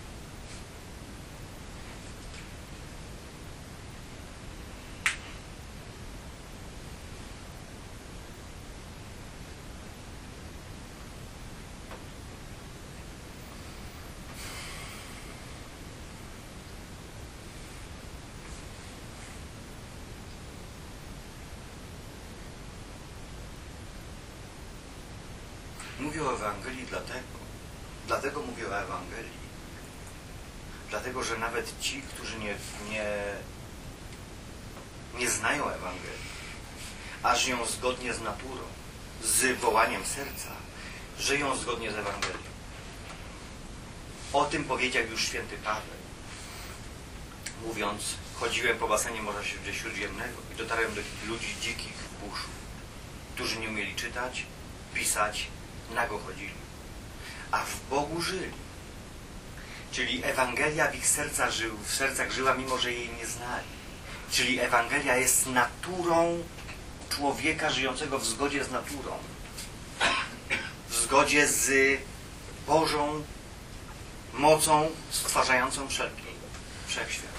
Mówię o Ewangelii dlatego, dlatego mówię o Ewangelii, dlatego, że nawet ci, którzy nie, nie, nie znają Ewangelii, a żyją zgodnie z naturą, z wołaniem serca, żyją zgodnie z Ewangelią. O tym powiedział już święty Paweł, mówiąc: chodziłem po basenie Morza Śródziemnego i dotarłem do ludzi dzikich w buszu, którzy nie umieli czytać, pisać, nago chodzili, a w Bogu żyli. Czyli Ewangelia w ich serca żył, w sercach żyła, mimo że jej nie znali. Czyli Ewangelia jest naturą człowieka żyjącego w zgodzie z naturą, w zgodzie z Bożą mocą stwarzającą wszelki wszechświat.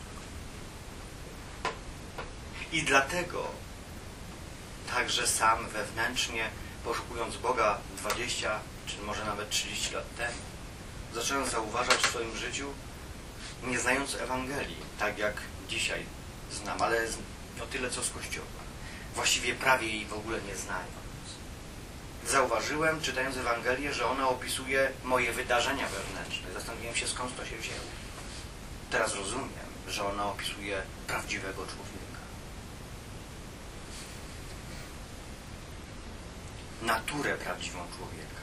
I dlatego także sam wewnętrznie, poszukując Boga dwadzieścia czy może nawet trzydzieści lat temu, zacząłem zauważać w swoim życiu, nie znając Ewangelii, tak jak dzisiaj znam, ale no tyle co z Kościoła. Właściwie prawie jej w ogóle nie znając. Zauważyłem, czytając Ewangelię, że ona opisuje moje wydarzenia wewnętrzne. Zastanowiłem się, skąd to się wzięło. Teraz rozumiem, że ona opisuje prawdziwego człowieka. Naturę prawdziwą człowieka.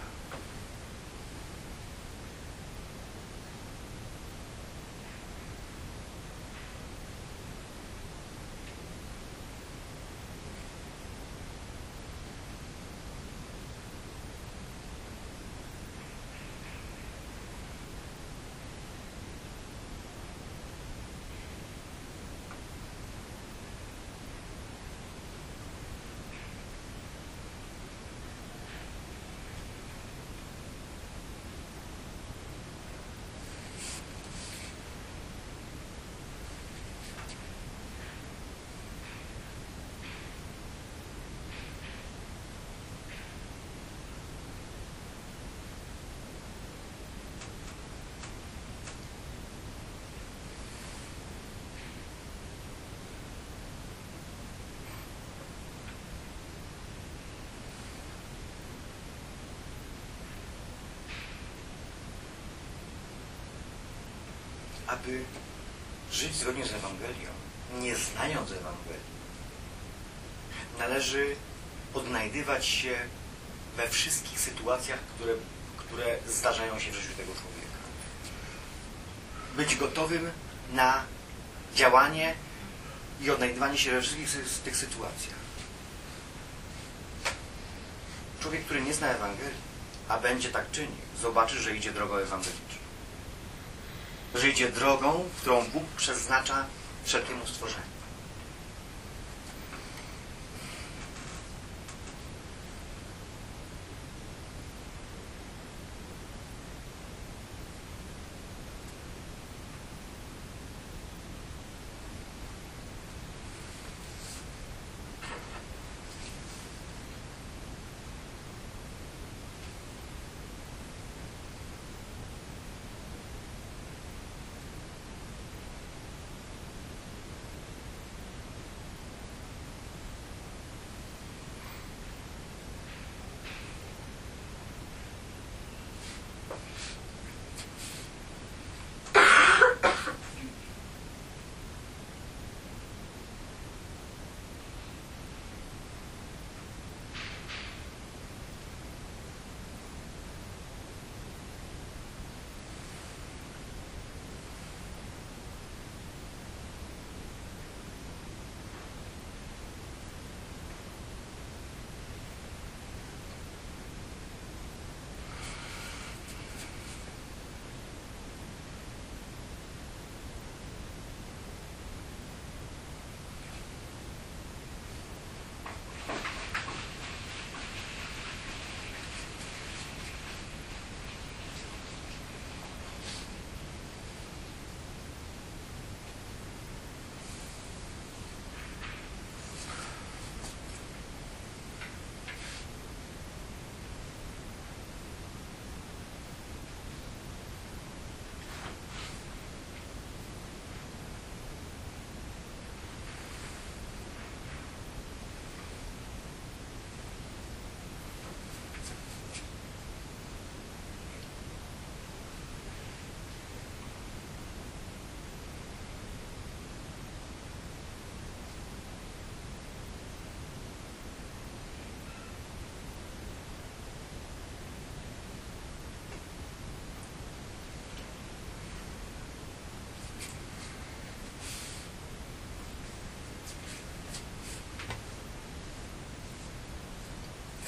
Aby żyć zgodnie z Ewangelią, nie znając Ewangelii, należy odnajdywać się we wszystkich sytuacjach, które, które zdarzają się w życiu tego człowieka. Być gotowym na działanie i odnajdywanie się we wszystkich z tych sytuacjach. Człowiek, który nie zna Ewangelii, a będzie tak czynił, zobaczy, że idzie drogą ewangeliczną. Że idzie drogą, którą Bóg przeznacza wszelkiemu stworzeniu.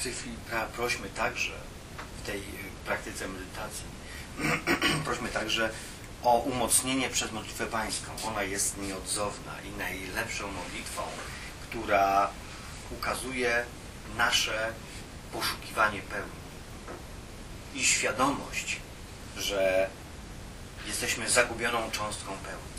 w tej chwili pra, prośmy także w tej praktyce medytacji, prośmy także o umocnienie przez modlitwę pańską. Ona jest nieodzowna i najlepszą modlitwą, która ukazuje nasze poszukiwanie pełni i świadomość, że jesteśmy zagubioną cząstką pełni.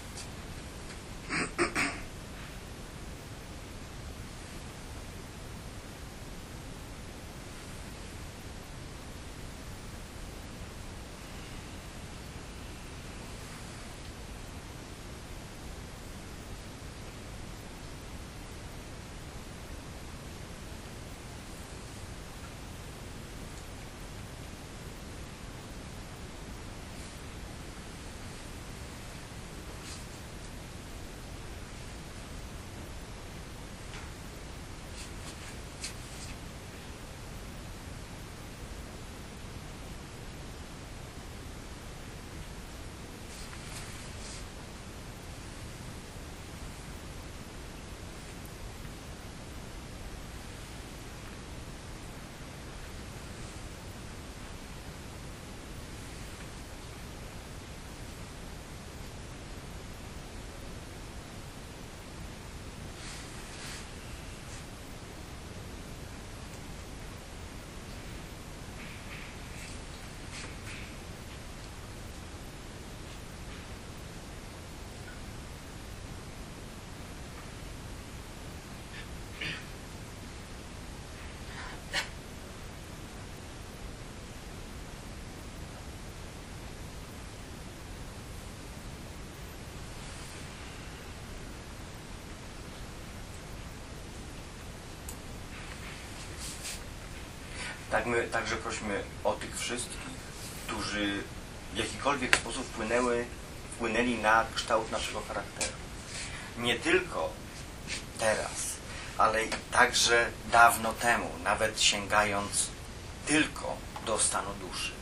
Tak my także prośmy o tych wszystkich, którzy w jakikolwiek sposób wpłynęły, wpłynęli na kształt naszego charakteru. Nie tylko teraz, ale i także dawno temu, nawet sięgając tylko do stanu duszy.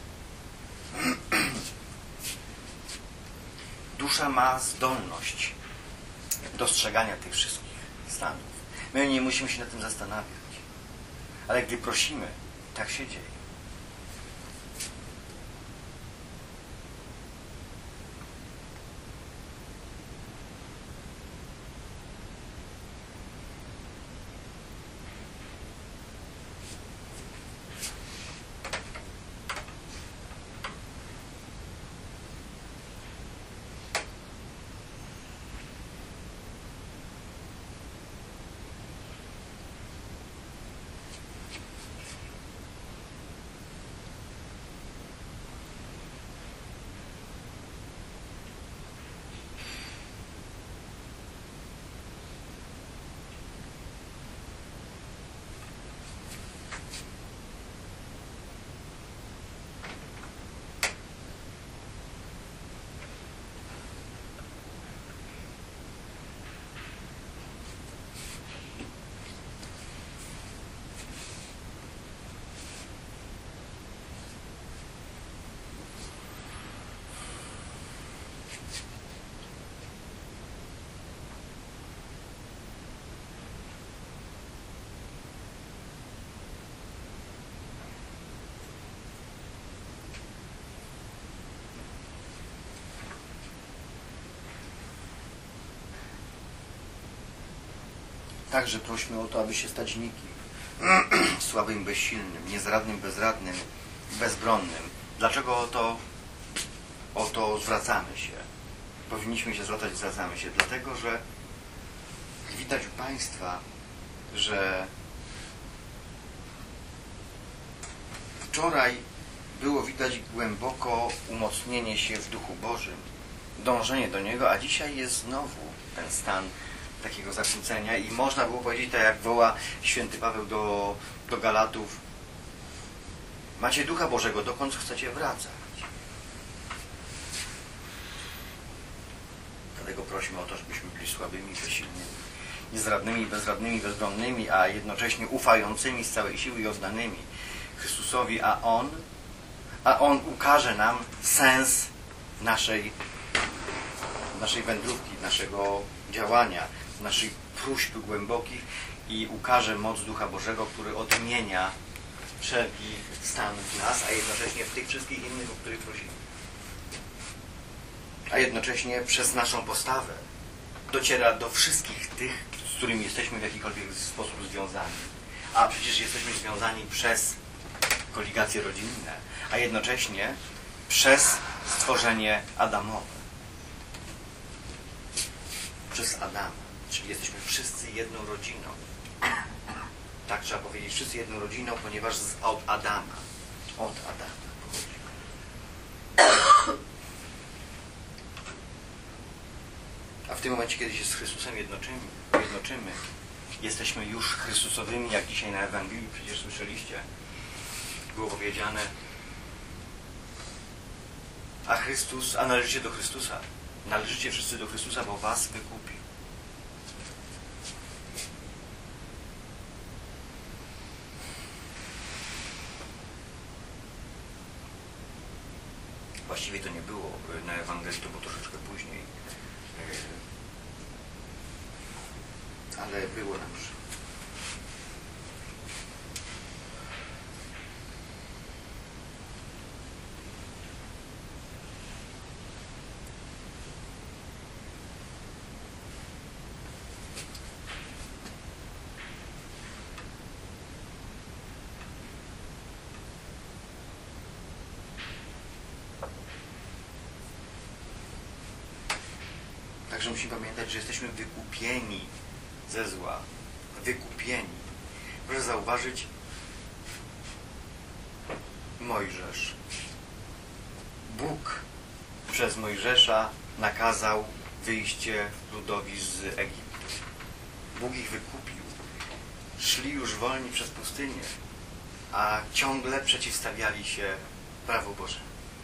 Dusza ma zdolność dostrzegania tych wszystkich stanów. My nie musimy się nad tym zastanawiać. Ale gdy prosimy, tak się dzieje. Także prośmy o to, aby się stać nikim, słabym, bezsilnym, niezradnym, bezradnym, bezbronnym. Dlaczego o to, o to zwracamy się? Powinniśmy się zwracać, zwracamy się. Dlatego, że widać u Państwa, że wczoraj było widać głęboko umocnienie się w Duchu Bożym, dążenie do Niego, a dzisiaj jest znowu ten stan takiego zakłócenia i można było powiedzieć, tak jak woła święty Paweł do, do Galatów: macie Ducha Bożego, dokąd chcecie wracać? Dlatego prosimy o to, żebyśmy byli słabymi, bezsilnymi, niezradnymi, bezradnymi, bezbronnymi, a jednocześnie ufającymi z całej siły i oddanymi Chrystusowi, a On, a On ukaże nam sens naszej, naszej wędrówki, naszego działania, naszych próśb głębokich i ukaże moc Ducha Bożego, który odmienia wszelki stan w nas, a jednocześnie w tych wszystkich innych, o których prosimy. A jednocześnie przez naszą postawę dociera do wszystkich tych, z którymi jesteśmy w jakikolwiek sposób związani. A przecież jesteśmy związani przez koligacje rodzinne, a jednocześnie przez stworzenie Adamowe. Przez Adama. Czyli jesteśmy wszyscy jedną rodziną. Tak trzeba powiedzieć, wszyscy jedną rodziną, ponieważ z, od Adama. Od Adama. A w tym momencie, kiedy się z Chrystusem jednoczymy, jednoczymy, jesteśmy już Chrystusowymi, jak dzisiaj na Ewangelii przecież słyszeliście. Było powiedziane, a Chrystus, a należycie do Chrystusa. Należycie wszyscy do Chrystusa, bo was wykupił. Właściwie to nie było na Ewangelii, to było troszeczkę później. Ale było na mszy. Także musimy pamiętać, że jesteśmy wykupieni ze zła. Wykupieni. Proszę zauważyć, Mojżesz. Bóg przez Mojżesza nakazał wyjście ludowi z Egiptu. Bóg ich wykupił. Szli już wolni przez pustynię, a ciągle przeciwstawiali się prawu Bożemu.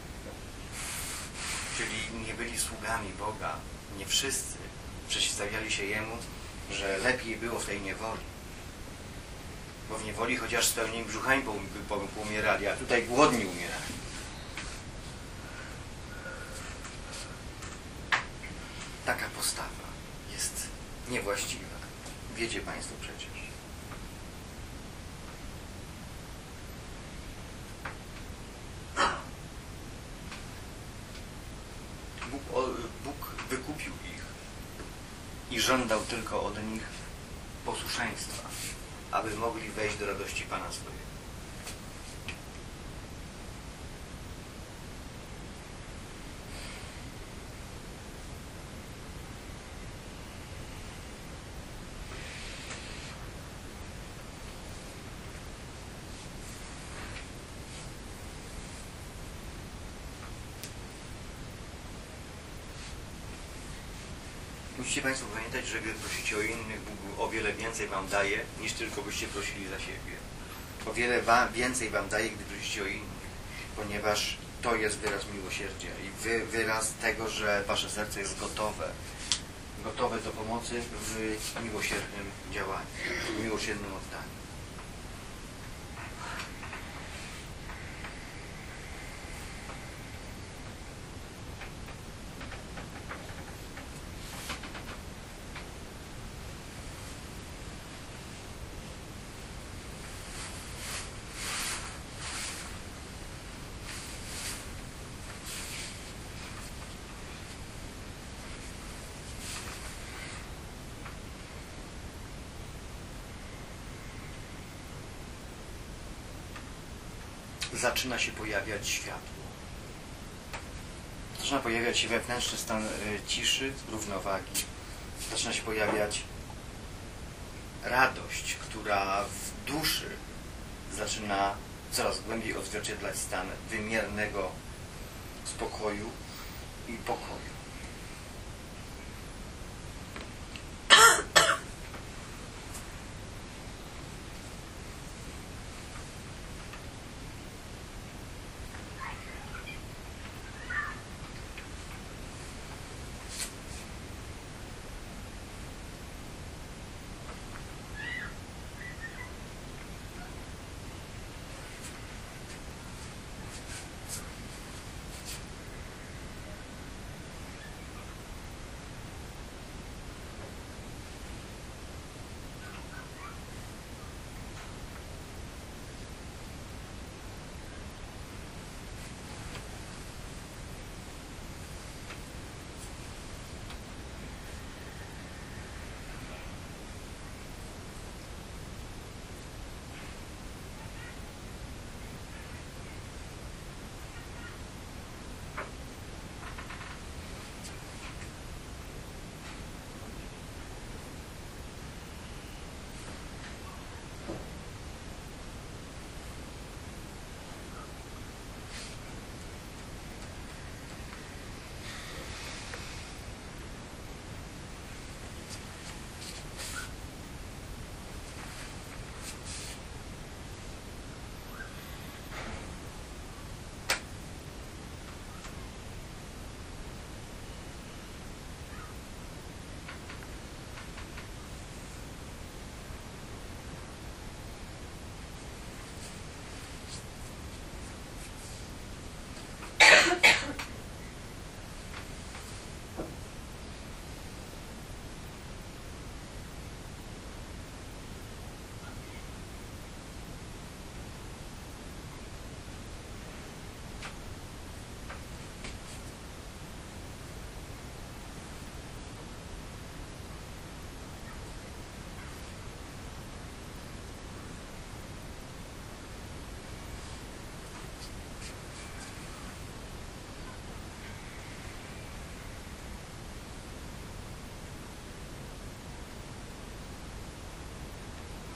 Czyli nie byli sługami Boga. Nie wszyscy przeciwstawiali się Jemu, że lepiej było w tej niewoli. Bo w niewoli chociaż spełnieni brzuchami poumierali, a tutaj głodni umierali. Taka postawa jest niewłaściwa. Wiecie Państwo przecież. Bóg, Bóg wykupił ich i żądał tylko od nich posłuszeństwa, aby mogli wejść do radości Pana swojego. Musicie Państwo pamiętać, że gdy prosicie o innych, Bóg o wiele więcej Wam daje, niż tylko byście prosili za siebie. O wiele wam, więcej Wam daje, gdy prosicie o innych, ponieważ to jest wyraz miłosierdzia i wy, wyraz tego, że Wasze serce jest gotowe, gotowe do pomocy w miłosiernym działaniu, w miłosiernym oddaniu. Zaczyna się pojawiać światło. Zaczyna pojawiać się wewnętrzny stan ciszy, równowagi. Zaczyna się pojawiać radość, która w duszy zaczyna coraz głębiej odzwierciedlać stan wymiernego spokoju i pokoju.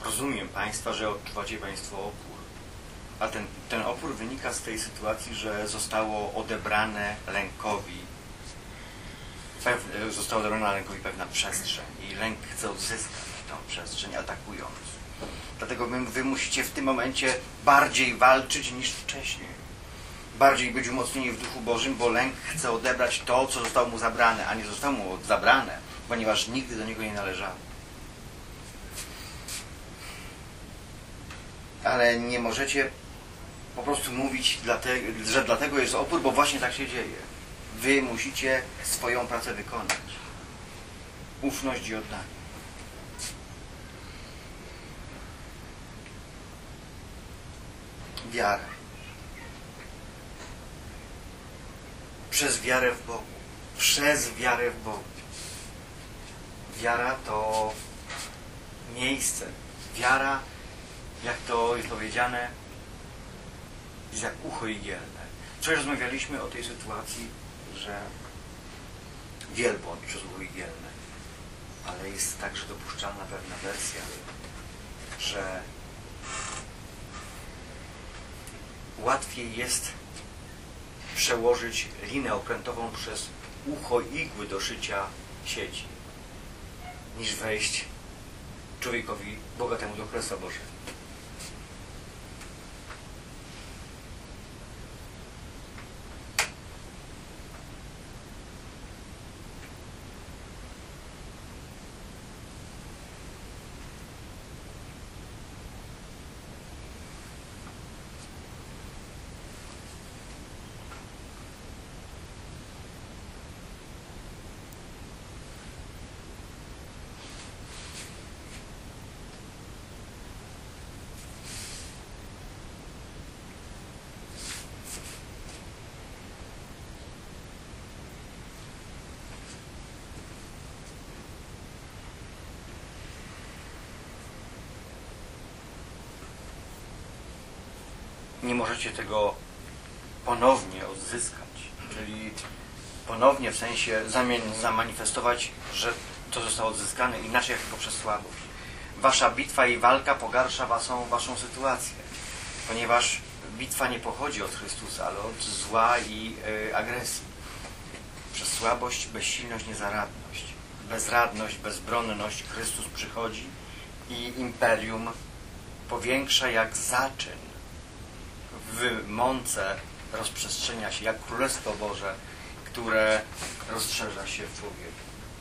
rozumiem Państwa, że odczuwacie Państwo opór. A ten, ten opór wynika z tej sytuacji, że zostało odebrane lękowi, pew, została odebrana lękowi pewna przestrzeń i lęk chce odzyskać tę przestrzeń, atakując. Dlatego wy, wy musicie w tym momencie bardziej walczyć niż wcześniej. Bardziej być umocnieni w Duchu Bożym, bo lęk chce odebrać to, co zostało mu zabrane, a nie zostało mu zabrane, ponieważ nigdy do niego nie należało. Ale nie możecie po prostu mówić, że dlatego jest opór, bo właśnie tak się dzieje. Wy musicie swoją pracę wykonać. Ufność i oddanie. Wiara. Przez wiarę w Bogu. Przez wiarę w Bogu. Wiara to miejsce. Wiara, jak to jest powiedziane, jest jak ucho igielne. Wczoraj rozmawialiśmy o tej sytuacji, że wielbłąd przez ucho igielne, ale jest także dopuszczalna pewna wersja, że łatwiej jest przełożyć linę okrętową przez ucho igły do szycia sieci, niż wejść człowiekowi bogatemu do Królestwa Bożego. Nie możecie tego ponownie odzyskać, czyli ponownie w sensie zamanifestować, że to zostało odzyskane inaczej jak tylko przez słabość. Wasza bitwa i walka pogarsza waszą, waszą sytuację, ponieważ bitwa nie pochodzi od Chrystusa, ale od zła i y, agresji. Przez słabość, bezsilność, niezaradność, bezradność, bezbronność Chrystus przychodzi i imperium powiększa jak zaczyn. W mące rozprzestrzenia się jak Królestwo Boże, które rozszerza się w człowieku.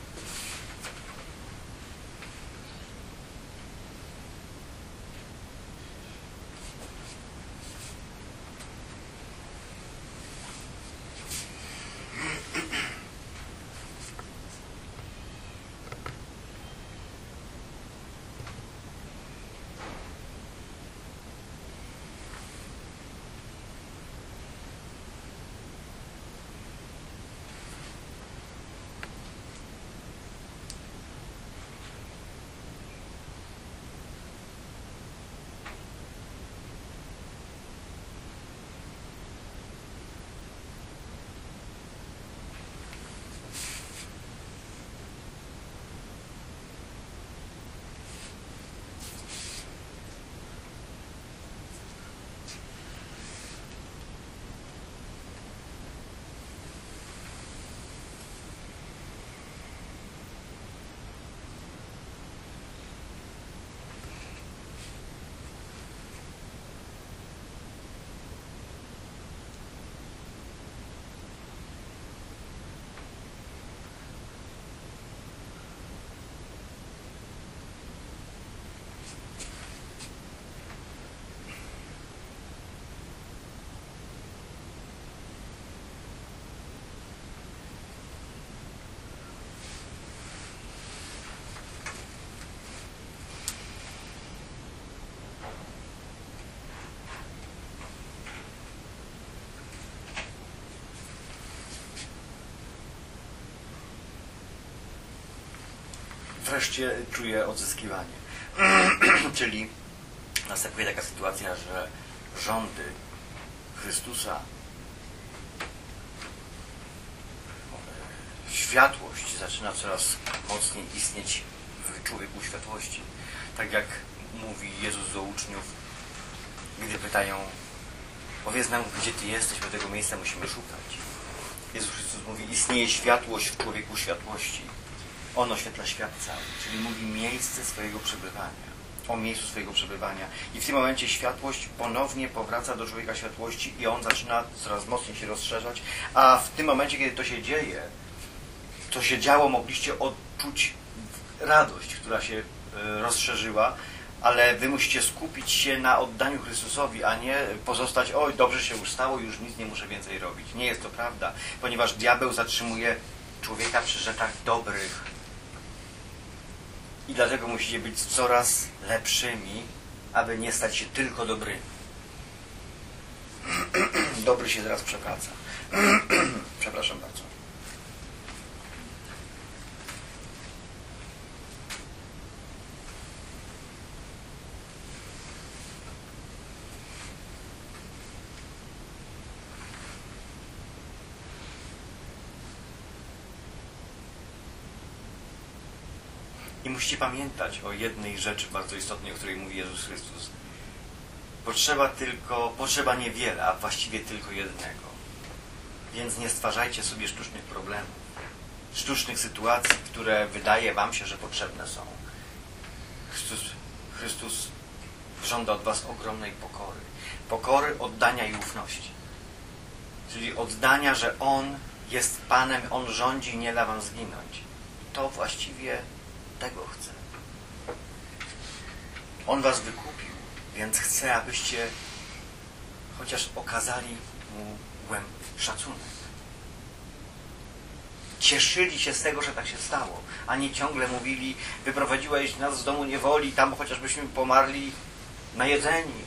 Wreszcie czuję odzyskiwanie. Czyli następuje taka sytuacja, że rządy Chrystusa, światłość zaczyna coraz mocniej istnieć w człowieku światłości. Tak jak mówi Jezus do uczniów, gdy pytają: powiedz nam, gdzie Ty jesteś, bo tego miejsca musimy szukać. Jezus Chrystus mówi: istnieje światłość w człowieku światłości. On oświetla świat cały, czyli mówi miejsce swojego przebywania, o miejscu swojego przebywania. I w tym momencie światłość ponownie powraca do człowieka światłości i on zaczyna coraz mocniej się rozszerzać, a w tym momencie, kiedy to się dzieje, co się działo, mogliście odczuć radość, która się rozszerzyła, ale wy musicie skupić się na oddaniu Chrystusowi, a nie pozostać: oj, dobrze się już stało, już nic nie muszę więcej robić. Nie jest to prawda, ponieważ diabeł zatrzymuje człowieka przy rzeczach dobrych. I dlatego musicie być coraz lepszymi, aby nie stać się tylko dobrymi. Dobry się zaraz przewraca. Przepraszam bardzo. I musicie pamiętać o jednej rzeczy bardzo istotnej, o której mówi Jezus Chrystus. Potrzeba tylko, potrzeba niewiele, a właściwie tylko jednego. Więc nie stwarzajcie sobie sztucznych problemów, sztucznych sytuacji, które wydaje wam się, że potrzebne są. Chrystus, Chrystus żąda od was ogromnej pokory. Pokory, oddania i ufności. Czyli oddania, że On jest Panem, On rządzi i nie da wam zginąć. To właściwie tego chce. On was wykupił, więc chce, abyście chociaż okazali Mu szacunek. Cieszyli się z tego, że tak się stało, a nie ciągle mówili: wyprowadziłeś nas z domu niewoli, tam chociażbyśmy pomarli najedzeni.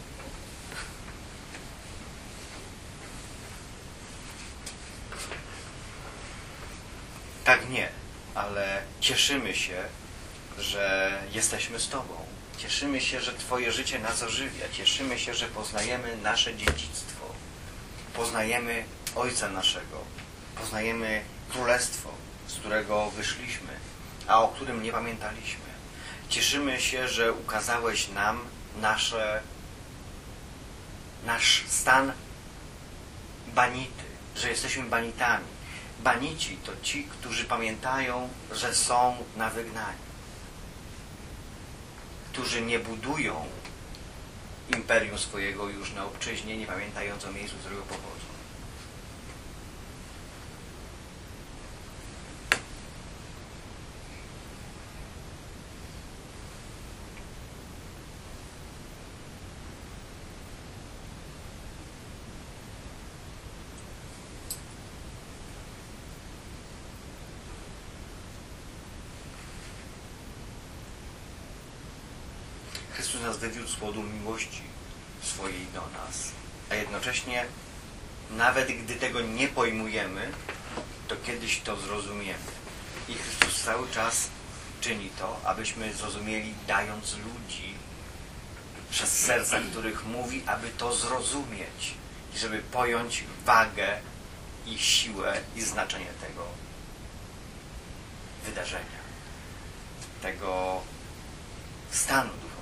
Tak nie, ale cieszymy się, że jesteśmy z Tobą. Cieszymy się, że Twoje życie nas ożywia. Cieszymy się, że poznajemy nasze dziedzictwo. Poznajemy Ojca naszego. Poznajemy Królestwo, z którego wyszliśmy, a o którym nie pamiętaliśmy. Cieszymy się, że ukazałeś nam nasze, nasz stan banity, że jesteśmy banitami. Banici to ci, którzy pamiętają, że są na wygnaniu. Którzy nie budują imperium swojego już na obczyźnie, nie pamiętając o miejscu, z którego pochodzą. Chrystus nas wywiódł z powodu miłości swojej do nas, a jednocześnie, nawet gdy tego nie pojmujemy, to kiedyś to zrozumiemy. I Chrystus cały czas czyni to, abyśmy zrozumieli, dając ludzi przez serca, których mówi, aby to zrozumieć i żeby pojąć wagę i siłę i znaczenie tego wydarzenia, tego stanu duchowego.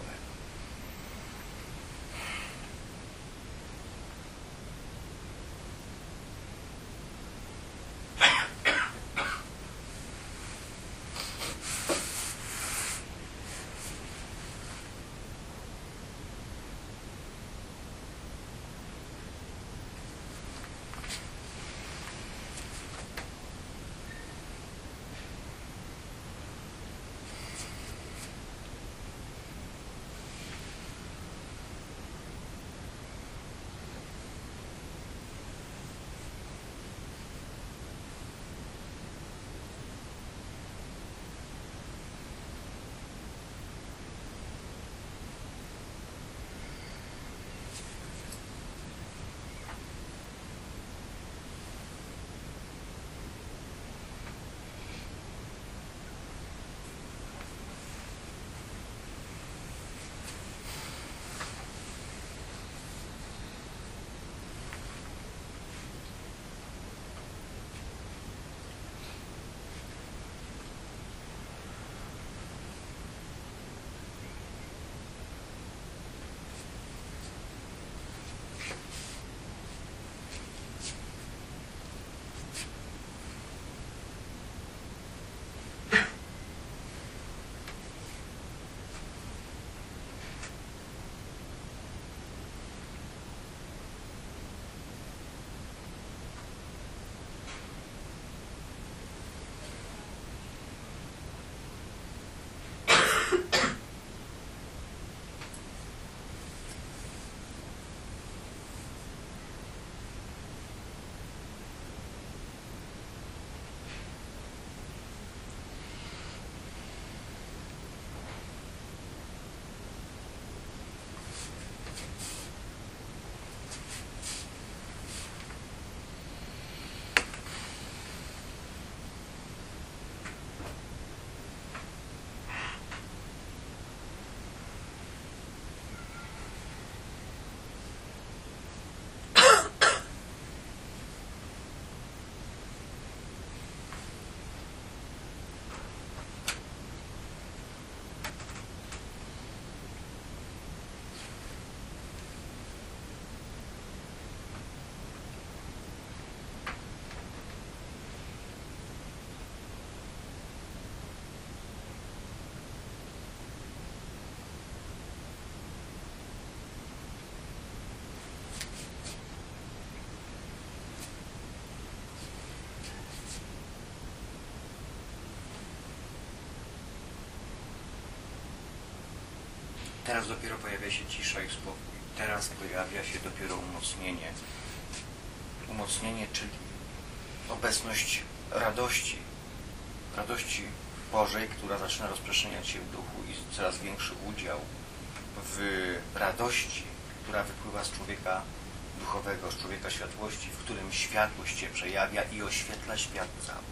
Teraz dopiero pojawia się cisza i spokój. Teraz pojawia się dopiero umocnienie. Umocnienie, czyli obecność radości. Radości Bożej, która zaczyna rozprzestrzeniać się w duchu i coraz większy udział w radości, która wypływa z człowieka duchowego, z człowieka światłości, w którym światłość się przejawia i oświetla świat cały.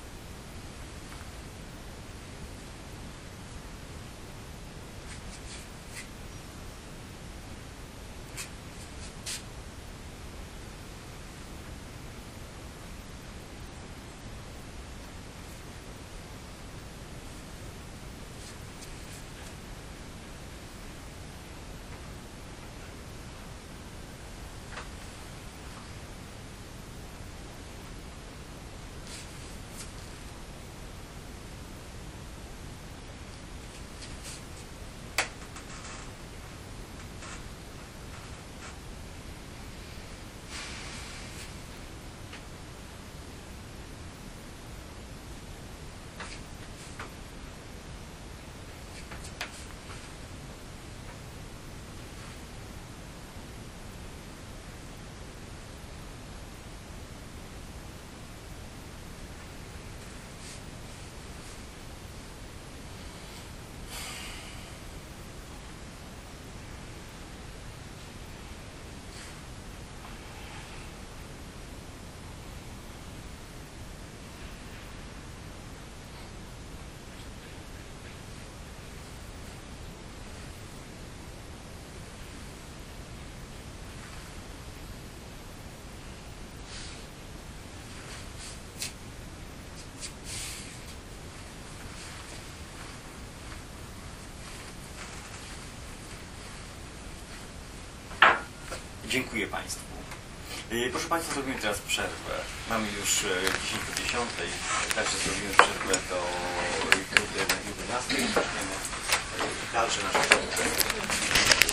Dziękuję Państwu. Proszę Państwa, zrobimy teraz przerwę. Mamy już dziesięć do dziesiątej, także zrobimy przerwę do jedenastej. Zaczniemy dalsze nasze